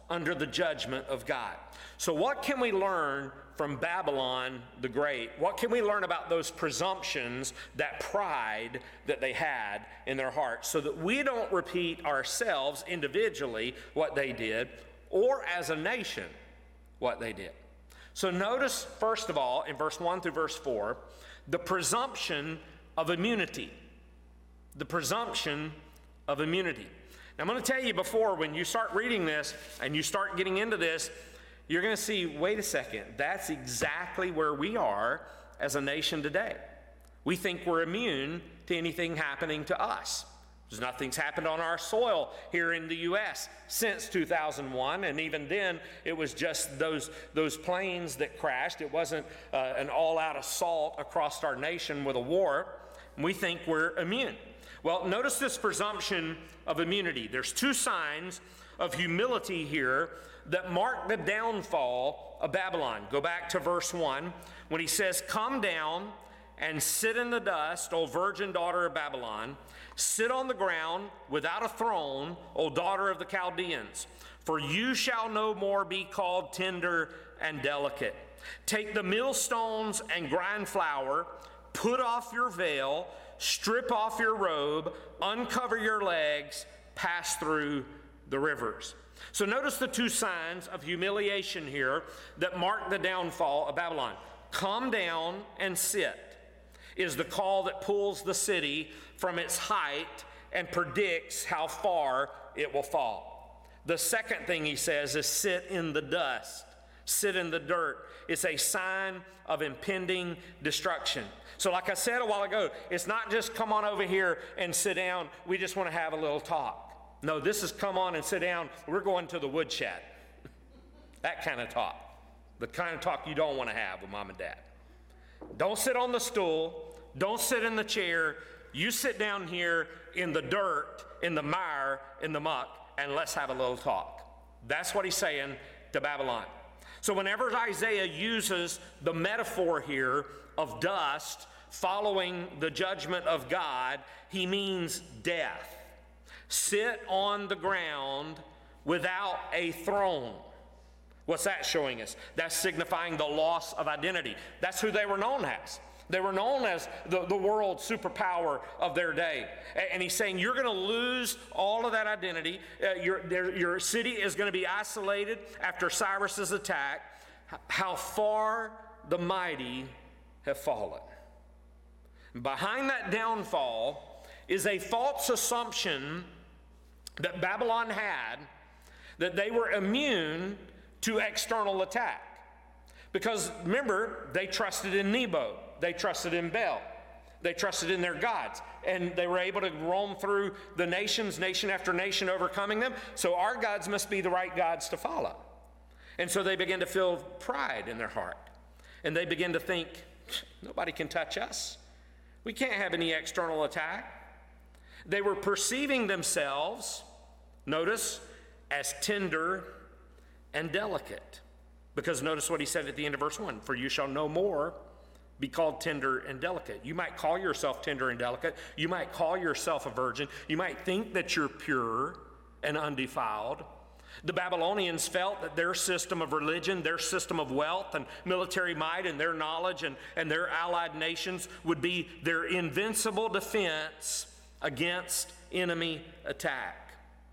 S1: under the judgment of God. So what can we learn from Babylon the Great? What can we learn about those presumptions, that pride that they had in their hearts, so that we don't repeat ourselves individually what they did, or as a nation what they did? So notice, first of all, in verse 1 through verse 4, the presumption of immunity. The presumption of immunity. Now, I'm going to tell you before, when you start reading this and you start getting into this, you're going to see, wait a second, that's exactly where we are as a nation today. We think we're immune to anything happening to us. Because nothing's happened on our soil here in the U.S. since 2001, and even then, it was just those planes that crashed. It wasn't an all-out assault across our nation with a war. We think we're immune. Well, notice this presumption of immunity. There's two signs of humility here that mark the downfall of Babylon. Go back to verse 1 when he says, "Come down and sit in the dust, O virgin daughter of Babylon. Sit on the ground without a throne, O daughter of the Chaldeans. For you shall no more be called tender and delicate. Take the millstones and grind flour, put off your veil, strip off your robe, uncover your legs, pass through the rivers." So notice the two signs of humiliation here that mark the downfall of Babylon. Come down and sit is the call that pulls the city from its height and predicts how far it will fall. The second thing he says is sit in the dust, sit in the dirt. It's a sign of impending destruction. So like I said a while ago, it's not just come on over here and sit down. We just want to have a little talk. No, this is come on and sit down. We're going to the woodshed. That kind of talk. The kind of talk you don't want to have with mom and dad. Don't sit on the stool. Don't sit in the chair. You sit down here in the dirt, in the mire, in the muck, and let's have a little talk. That's what he's saying to Babylon. So whenever Isaiah uses the metaphor here of dust following the judgment of God, he means death. Sit on the ground without a throne. What's that showing us? That's signifying the loss of identity. That's who they were known as. They were known as the world superpower of their day. And he's saying you're going to lose all of that identity. Your city is going to be isolated after Cyrus's attack. How far the mighty have fallen. Behind that downfall is a false assumption that Babylon had that they were immune to external attack. Because remember, they trusted in Nebo. They trusted in Baal. They trusted in their gods. And they were able to roam through the nations, nation after nation, overcoming them. So our gods must be the right gods to follow. And so they began to feel pride in their heart. And they began to think, nobody can touch us. We can't have any external attack. They were perceiving themselves, notice, as tender and delicate. Because notice what he said at the end of verse 1, "For you shall no more be called tender and delicate." You might call yourself tender and delicate. You might call yourself a virgin. You might think that you're pure and undefiled. The Babylonians felt that their system of religion, their system of wealth and military might and their knowledge and their allied nations would be their invincible defense against enemy attack.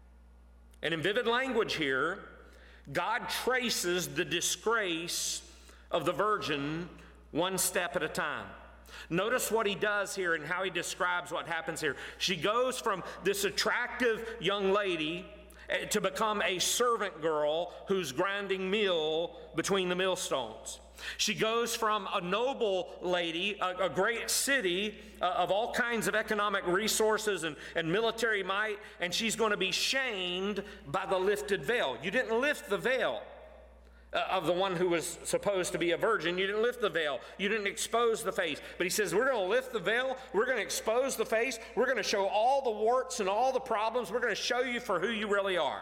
S1: And in vivid language here, God traces the disgrace of the virgin one step at a time. Notice what he does here and how he describes what happens here. She goes from this attractive young lady to become a servant girl who's grinding meal between the millstones. She goes from a noble lady, a great city of all kinds of economic resources and military might, and she's going to be shamed by the lifted veil. You didn't lift the veil of the one who was supposed to be a virgin. You didn't lift the veil. You didn't expose the face. But he says, we're going to lift the veil. We're going to expose the face. We're going to show all the warts and all the problems. We're going to show you for who you really are.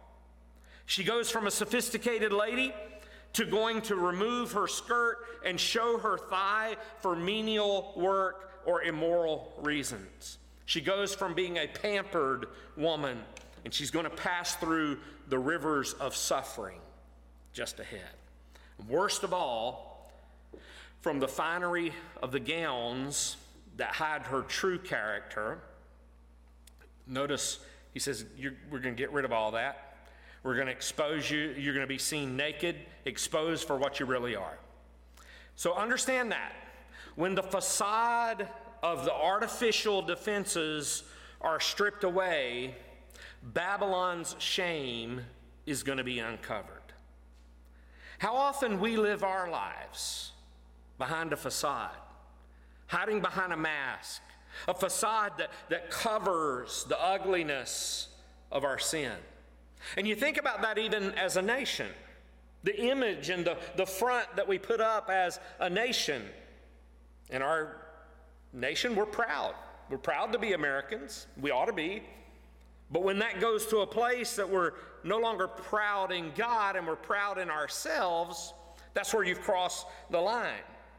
S1: She goes from a sophisticated lady to going to remove her skirt and show her thigh for menial work or immoral reasons. She goes from being a pampered woman and she's going to pass through the rivers of suffering just ahead. Worst of all, from the finery of the gowns that hide her true character, notice he says, we're going to get rid of all that. We're going to expose you. You're going to be seen naked, exposed for what you really are. So understand that. When the facade of the artificial defenses are stripped away, Babylon's shame is going to be uncovered. How often we live our lives behind a facade, hiding behind a mask, a facade that covers the ugliness of our sin. And you think about that even as a nation. The image and the front that we put up as a nation. In our nation, we're proud. We're proud to be Americans. We ought to be. But when that goes to a place that we're no longer proud in God and we're proud in ourselves, that's where you've crossed the line.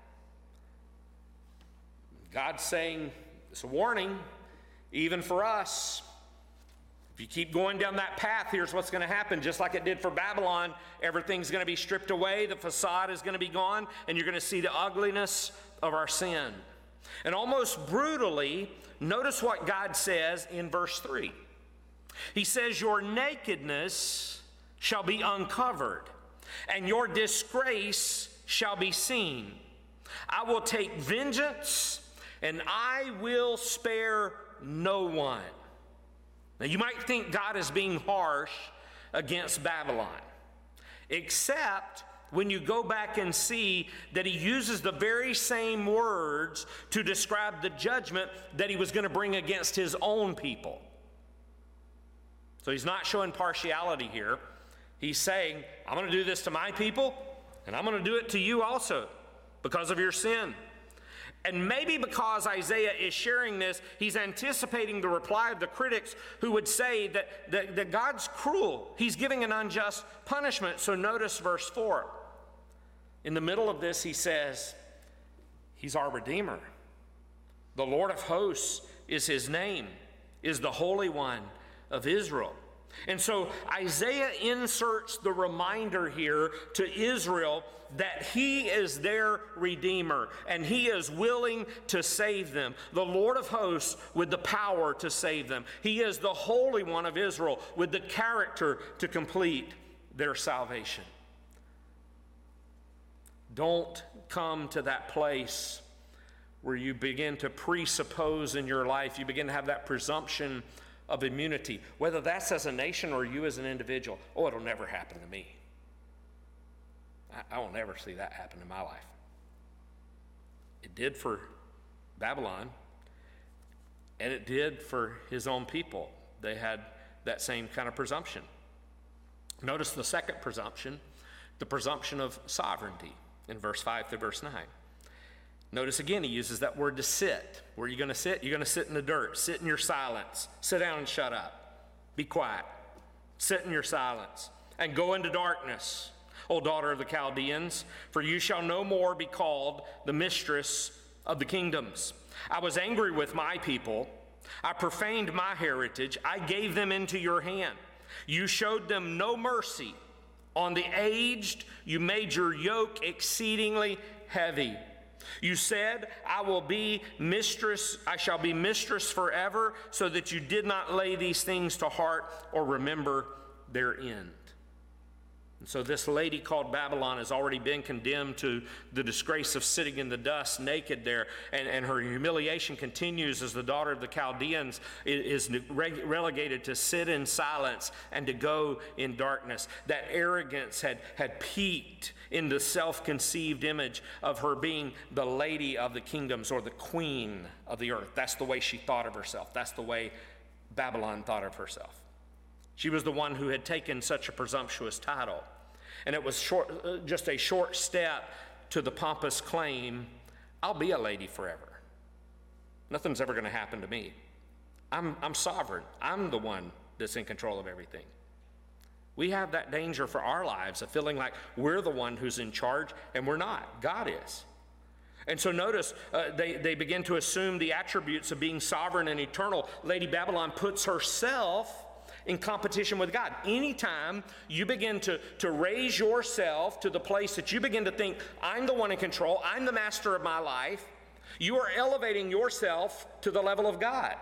S1: God's saying, it's a warning, even for us. If you keep going down that path, here's what's going to happen. Just like it did for Babylon, everything's going to be stripped away, the facade is going to be gone, and you're going to see the ugliness of our sin. And almost brutally, notice what God says in verse 3. He says, your nakedness shall be uncovered, and your disgrace shall be seen. I will take vengeance, and I will spare no one. Now, you might think God is being harsh against Babylon, except when you go back and see that he uses the very same words to describe the judgment that he was going to bring against his own people. So he's not showing partiality here. He's saying, I'm going to do this to my people, and I'm going to do it to you also because of your sin. And maybe because Isaiah is sharing this, he's anticipating the reply of the critics who would say that God's cruel. He's giving an unjust punishment. So notice verse 4. In the middle of this, he says, he's our Redeemer. The Lord of hosts is his name, is the Holy One of Israel. And so Isaiah inserts the reminder here to Israel that he is their Redeemer and he is willing to save them. The Lord of hosts with the power to save them. He is the Holy One of Israel with the character to complete their salvation. Don't come to that place where you begin to presuppose in your life, you begin to have that presumption of immunity, whether that's as a nation or you as an individual. Oh, it'll never happen to me. I will never see that happen in my life. It did for Babylon, and it did for his own people. They had that same kind of presumption. Notice the second presumption, the presumption of sovereignty in verse 5 through verse 9. Notice again, he uses that word to sit. Where are you going to sit? You're going to sit in the dirt. Sit in your silence. Sit down and shut up. Be quiet. Sit in your silence and go into darkness, O daughter of the Chaldeans, for you shall no more be called the mistress of the kingdoms. I was angry with my people. I profaned my heritage. I gave them into your hand. You showed them no mercy. On the aged, you made your yoke exceedingly heavy. You said, I shall be mistress forever, so that you did not lay these things to heart or remember their end. And so this lady called Babylon has already been condemned to the disgrace of sitting in the dust naked there, and her humiliation continues as the daughter of the Chaldeans is relegated to sit in silence and to go in darkness. That arrogance had peaked in the self-conceived image of her being the lady of the kingdoms or the queen of the earth. That's the way she thought of herself. That's the way Babylon thought of herself. She was the one who had taken such a presumptuous title. And it was just a short step to the pompous claim, I'll be a lady forever. Nothing's ever going to happen to me. I'm sovereign. I'm the one that's in control of everything. We have that danger for our lives of feeling like we're the one who's in charge, and we're not. God is. And so notice, they begin to assume the attributes of being sovereign and eternal. Lady Babylon puts herself in competition with God. Anytime you begin to raise yourself to the place that you begin to think, I'm the one in control, I'm the master of my life, you are elevating yourself to the level of God.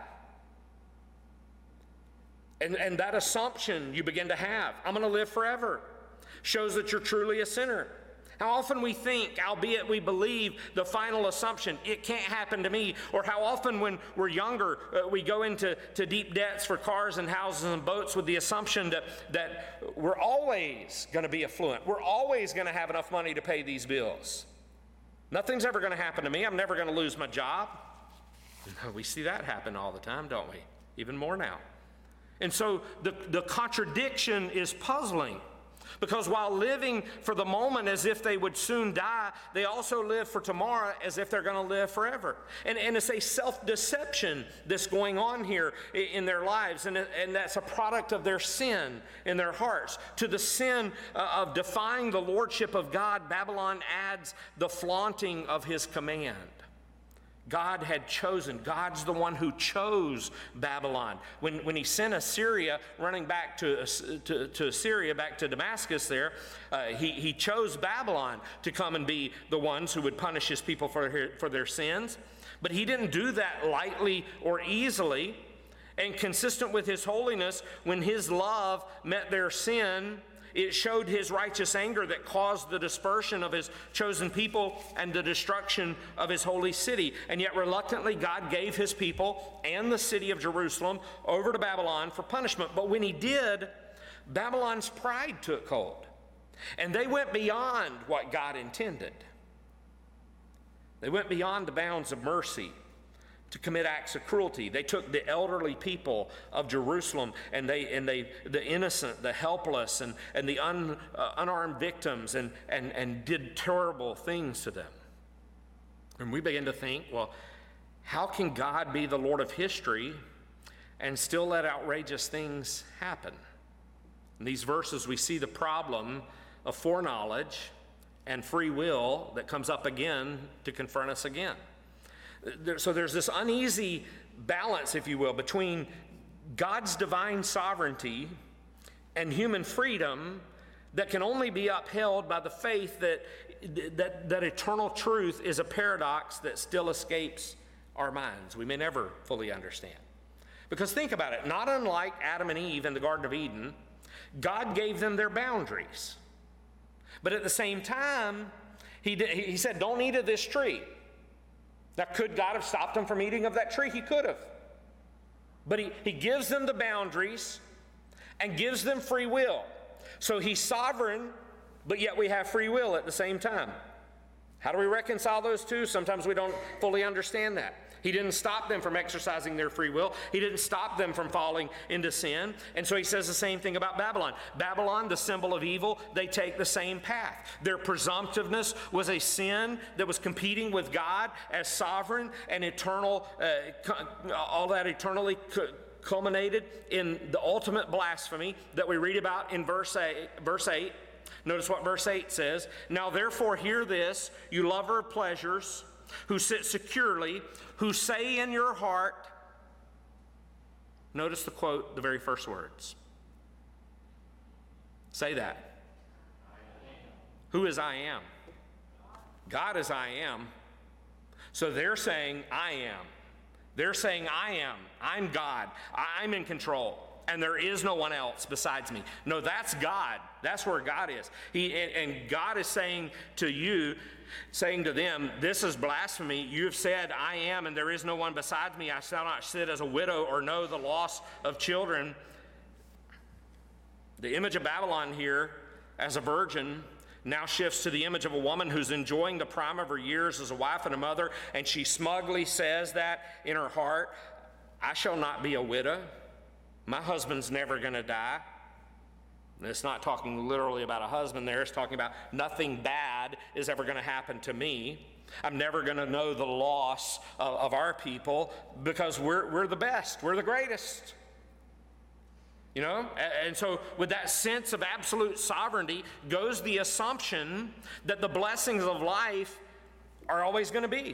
S1: And that assumption you begin to have, I'm going to live forever, shows that you're truly a sinner. How often we think, albeit we believe the final assumption, it can't happen to me. Or how often when we're younger, we go into deep debts for cars and houses and boats with the assumption that we're always going to be affluent. We're always going to have enough money to pay these bills. Nothing's ever going to happen to me. I'm never going to lose my job. We see that happen all the time, don't we? Even more now. And so the contradiction is puzzling. Because while living for the moment as if they would soon die, they also live for tomorrow as if they're going to live forever. And it's a self-deception that's going on here in their lives. And that's a product of their sin in their hearts. To the sin of defying the lordship of God, Babylon adds the flaunting of his command. God had chosen. God's the one who chose Babylon. When he sent Assyria running back to Assyria, back to Damascus there, he chose Babylon to come and be the ones who would punish his people for their sins. But he didn't do that lightly or easily. And consistent with his holiness, when his love met their sin, it showed his righteous anger that caused the dispersion of his chosen people and the destruction of his holy city. And yet reluctantly, God gave his people and the city of Jerusalem over to Babylon for punishment. But when he did, Babylon's pride took hold. And they went beyond what God intended. They went beyond the bounds of mercy to commit acts of cruelty. They took the elderly people of Jerusalem and the innocent, the helpless, and the unarmed victims and did terrible things to them. And we begin to think, well, how can God be the Lord of history and still let outrageous things happen? In these verses, we see the problem of foreknowledge and free will that comes up again to confront us again. So there's this uneasy balance, if you will, between God's divine sovereignty and human freedom that can only be upheld by the faith that eternal truth is a paradox that still escapes our minds. We may never fully understand. Because think about it, not unlike Adam and Eve in the Garden of Eden, God gave them their boundaries. But at the same time, he said, don't eat of this tree. Now, could God have stopped them from eating of that tree? He could have. But he gives them the boundaries and gives them free will. So he's sovereign, but yet we have free will at the same time. How do we reconcile those two? Sometimes we don't fully understand that. He didn't stop them from exercising their free will. He didn't stop them from falling into sin. And so he says the same thing about Babylon. Babylon, the symbol of evil, they take the same path. Their presumptiveness was a sin that was competing with God as sovereign and eternal, all that eternally culminated in the ultimate blasphemy that we read about in verse 8. Notice what verse 8 says. Now therefore hear this, you lover of pleasures, who sit securely, who say in your heart, notice the quote, the very first words. Say that. Who is I am? God is I am. So they're saying I am. They're saying I am. I'm God. I'm in control. And there is no one else besides me. No, that's God. That's where God is. And God is saying to you, saying to them, this is blasphemy. You have said, I am, and there is no one besides me. I shall not sit as a widow or know the loss of children. The image of Babylon here as a virgin now shifts to the image of a woman who's enjoying the prime of her years as a wife and a mother, and she smugly says that in her heart, I shall not be a widow. My husband's never going to die. And it's not talking literally about a husband there. It's talking about nothing bad is ever going to happen to me. I'm never going to know the loss of our people because we're the best. We're the greatest. You know? And so with that sense of absolute sovereignty goes the assumption that the blessings of life are always going to be.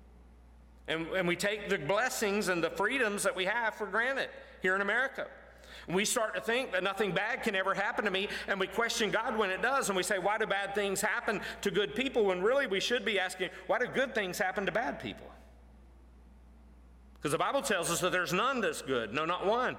S1: And we take the blessings and the freedoms that we have for granted here in America. We start to think that nothing bad can ever happen to me, and we question God when it does, and we say, why do bad things happen to good people? When really we should be asking, why do good things happen to bad people? Because the Bible tells us that there's none that's good, no, not one.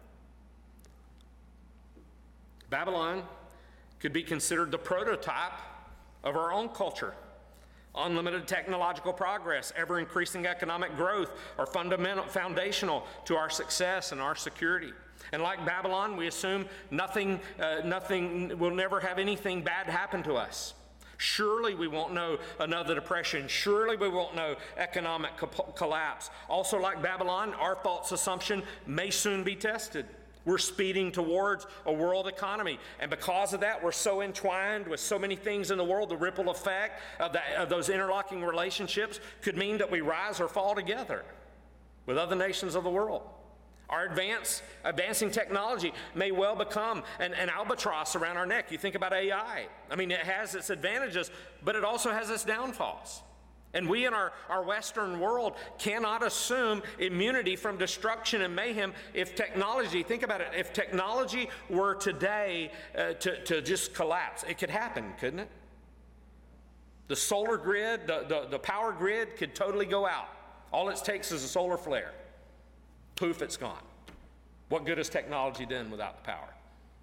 S1: Babylon could be considered the prototype of our own culture. Unlimited technological progress, ever-increasing economic growth are foundational to our success and our security. And like Babylon, we assume nothing will never have anything bad happen to us. Surely we won't know another depression. Surely we won't know economic collapse. Also, like Babylon, our false assumption may soon be tested. We're speeding towards a world economy. And because of that, we're so entwined with so many things in the world. The ripple effect of those interlocking relationships could mean that we rise or fall together with other nations of the world. Our advancing technology may well become an albatross around our neck. You think about AI. I mean, it has its advantages, but it also has its downfalls. And we in our Western world cannot assume immunity from destruction and mayhem if technology, think about it, if technology were today to just collapse, it could happen, couldn't it? The solar grid, the power grid could totally go out. All it takes is a solar flare. Poof, it's gone. What good has technology done without the power?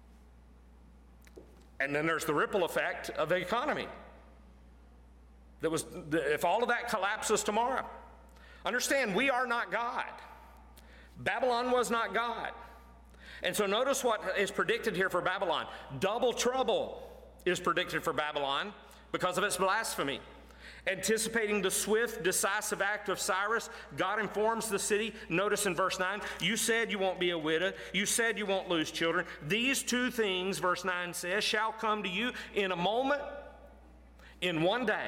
S1: And then there's the ripple effect of the economy. If all of that collapses tomorrow. Understand, we are not God. Babylon was not God. And so notice what is predicted here for Babylon. Double trouble is predicted for Babylon because of its blasphemy. Anticipating the swift, decisive act of Cyrus, God informs the city. Notice in verse 9, you said you won't be a widow. You said you won't lose children. These two things, verse 9 says, shall come to you in a moment, in one day.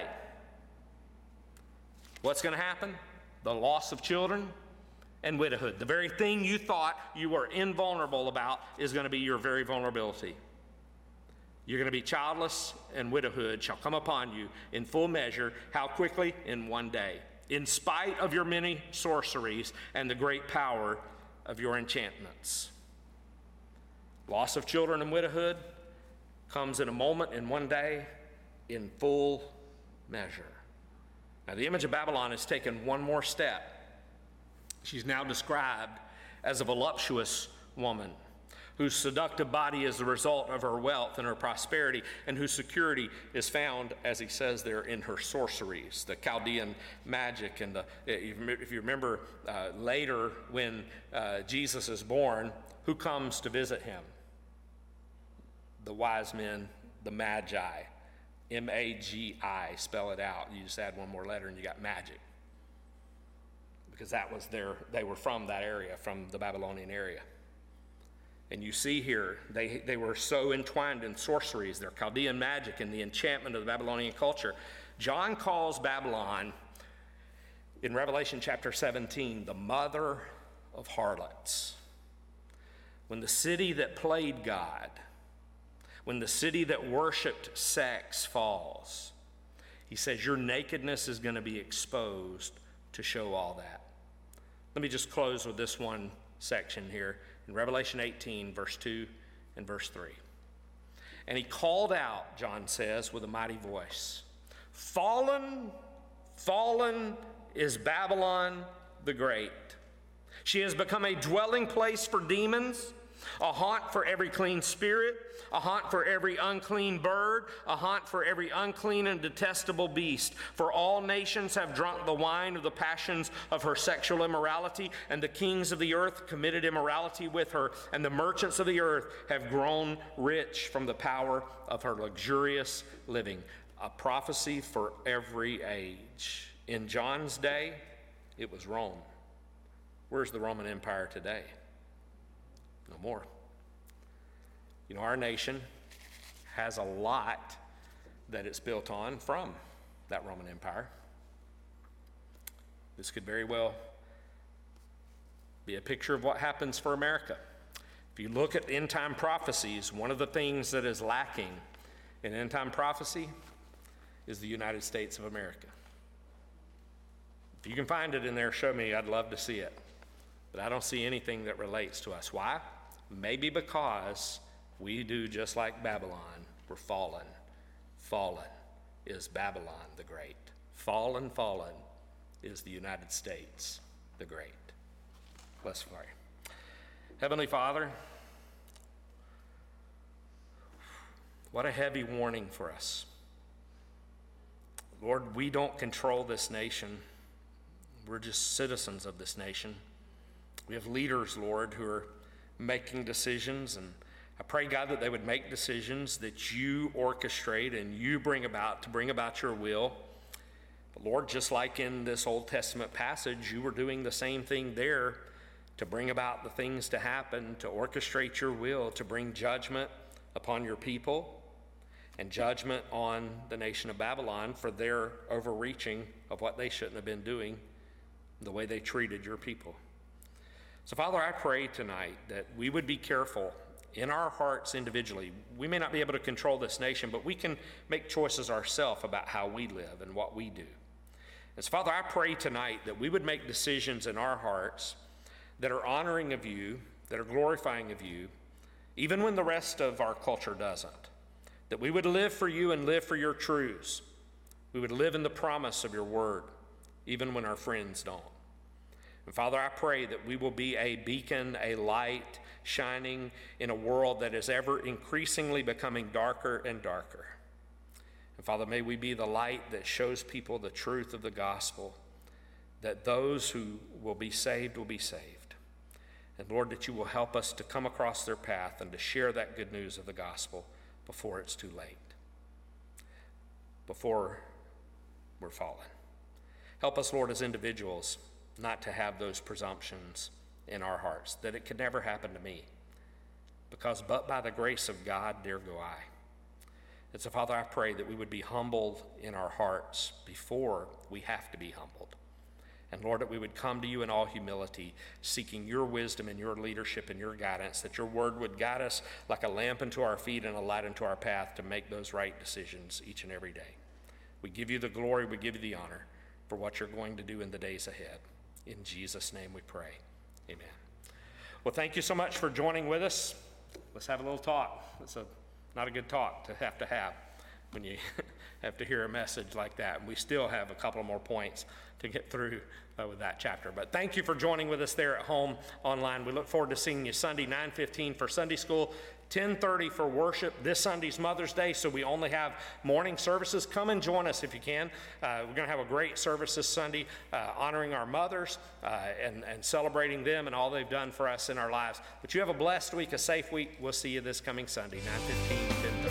S1: What's going to happen? The loss of children and widowhood. The very thing you thought you were invulnerable about is going to be your very vulnerability. You're going to be childless, and widowhood shall come upon you in full measure. How quickly? In one day. In spite of your many sorceries and the great power of your enchantments. Loss of children and widowhood comes in a moment, in one day, in full measure. Now, the image of Babylon has taken one more step. She's now described as a voluptuous woman whose seductive body is the result of her wealth and her prosperity, and whose security is found, as he says there, in her sorceries, the Chaldean magic. And if you remember later when Jesus is born, who comes to visit him? The wise men, the Magi. M-A-G-I, spell it out. You just add one more letter and you got magic. Because they were from that area, from the Babylonian area. And you see here, they were so entwined in sorceries, their Chaldean magic and the enchantment of the Babylonian culture. John calls Babylon, in Revelation chapter 17, the mother of harlots. When the city that played God, when the city that worshiped sex falls, he says your nakedness is going to be exposed to show all that. Let me just close with this one section here in Revelation 18, verse 2 and verse 3. And he called out, John says, with a mighty voice, fallen, fallen is Babylon the Great. She has become a dwelling place for demons, a haunt for every clean spirit, a haunt for every unclean bird, a haunt for every unclean and detestable beast. For all nations have drunk the wine of the passions of her sexual immorality, and the kings of the earth committed immorality with her, and the merchants of the earth have grown rich from the power of her luxurious living. A prophecy for every age. In John's day, it was Rome. Where's the Roman Empire today? No more. You know, our nation has a lot that it's built on from that Roman Empire. This could very well be a picture of what happens for America. If you look at end-time prophecies, one of the things that is lacking in end-time prophecy is the United States of America. If you can find it in there, show me. I'd love to see it. But I don't see anything that relates to us. Why? maybe because we do just like Babylon. We're fallen. Fallen is Babylon the Great. Fallen is the United States the Great. Let's pray. Heavenly Father, what a heavy warning for us. Lord, we don't control this nation. We're just citizens of this nation. We have leaders, Lord, who are making decisions, and I pray, God, that they would make decisions that you orchestrate and you bring about your will. But Lord, just like in this Old Testament passage, you were doing the same thing there to bring about the things to happen, to orchestrate your will, to bring judgment upon your people and judgment on the nation of Babylon for their overreaching of what they shouldn't have been doing, the way they treated your people. So, Father, I pray tonight that we would be careful in our hearts individually. We may not be able to control this nation, but we can make choices ourselves about how we live and what we do. And so, Father, I pray tonight that we would make decisions in our hearts that are honoring of you, that are glorifying of you, even when the rest of our culture doesn't. That we would live for you and live for your truths. We would live in the promise of your word, even when our friends don't. And Father, I pray that we will be a beacon, a light shining in a world that is ever increasingly becoming darker and darker. And Father, may we be the light that shows people the truth of the gospel, that those who will be saved will be saved. And Lord, that you will help us to come across their path and to share that good news of the gospel before it's too late, before we're fallen. Help us, Lord, as individuals, not to have those presumptions in our hearts, that it could never happen to me, because but by the grace of God, there go I. And so, Father, I pray that we would be humbled in our hearts before we have to be humbled. And Lord, that we would come to you in all humility, seeking your wisdom and your leadership and your guidance, that your word would guide us like a lamp unto our feet and a light unto our path to make those right decisions each and every day. We give you the glory, we give you the honor for what you're going to do in the days ahead. In Jesus' name we pray. Amen. Well, thank you so much for joining with us. Let's have a little talk. It's not a good talk to have when you have to hear a message like that. And we still have a couple more points to get through with that chapter. But thank you for joining with us there at home online. We look forward to seeing you Sunday, 9:15 for Sunday school, 10:30 for worship. This Sunday's Mother's Day, so we only have morning services. Come and join us if you can. We're going to have a great service this Sunday, honoring our mothers and celebrating them and all they've done for us in our lives. But you have a blessed week, a safe week. We'll see you this coming Sunday, 9:15, 10:30.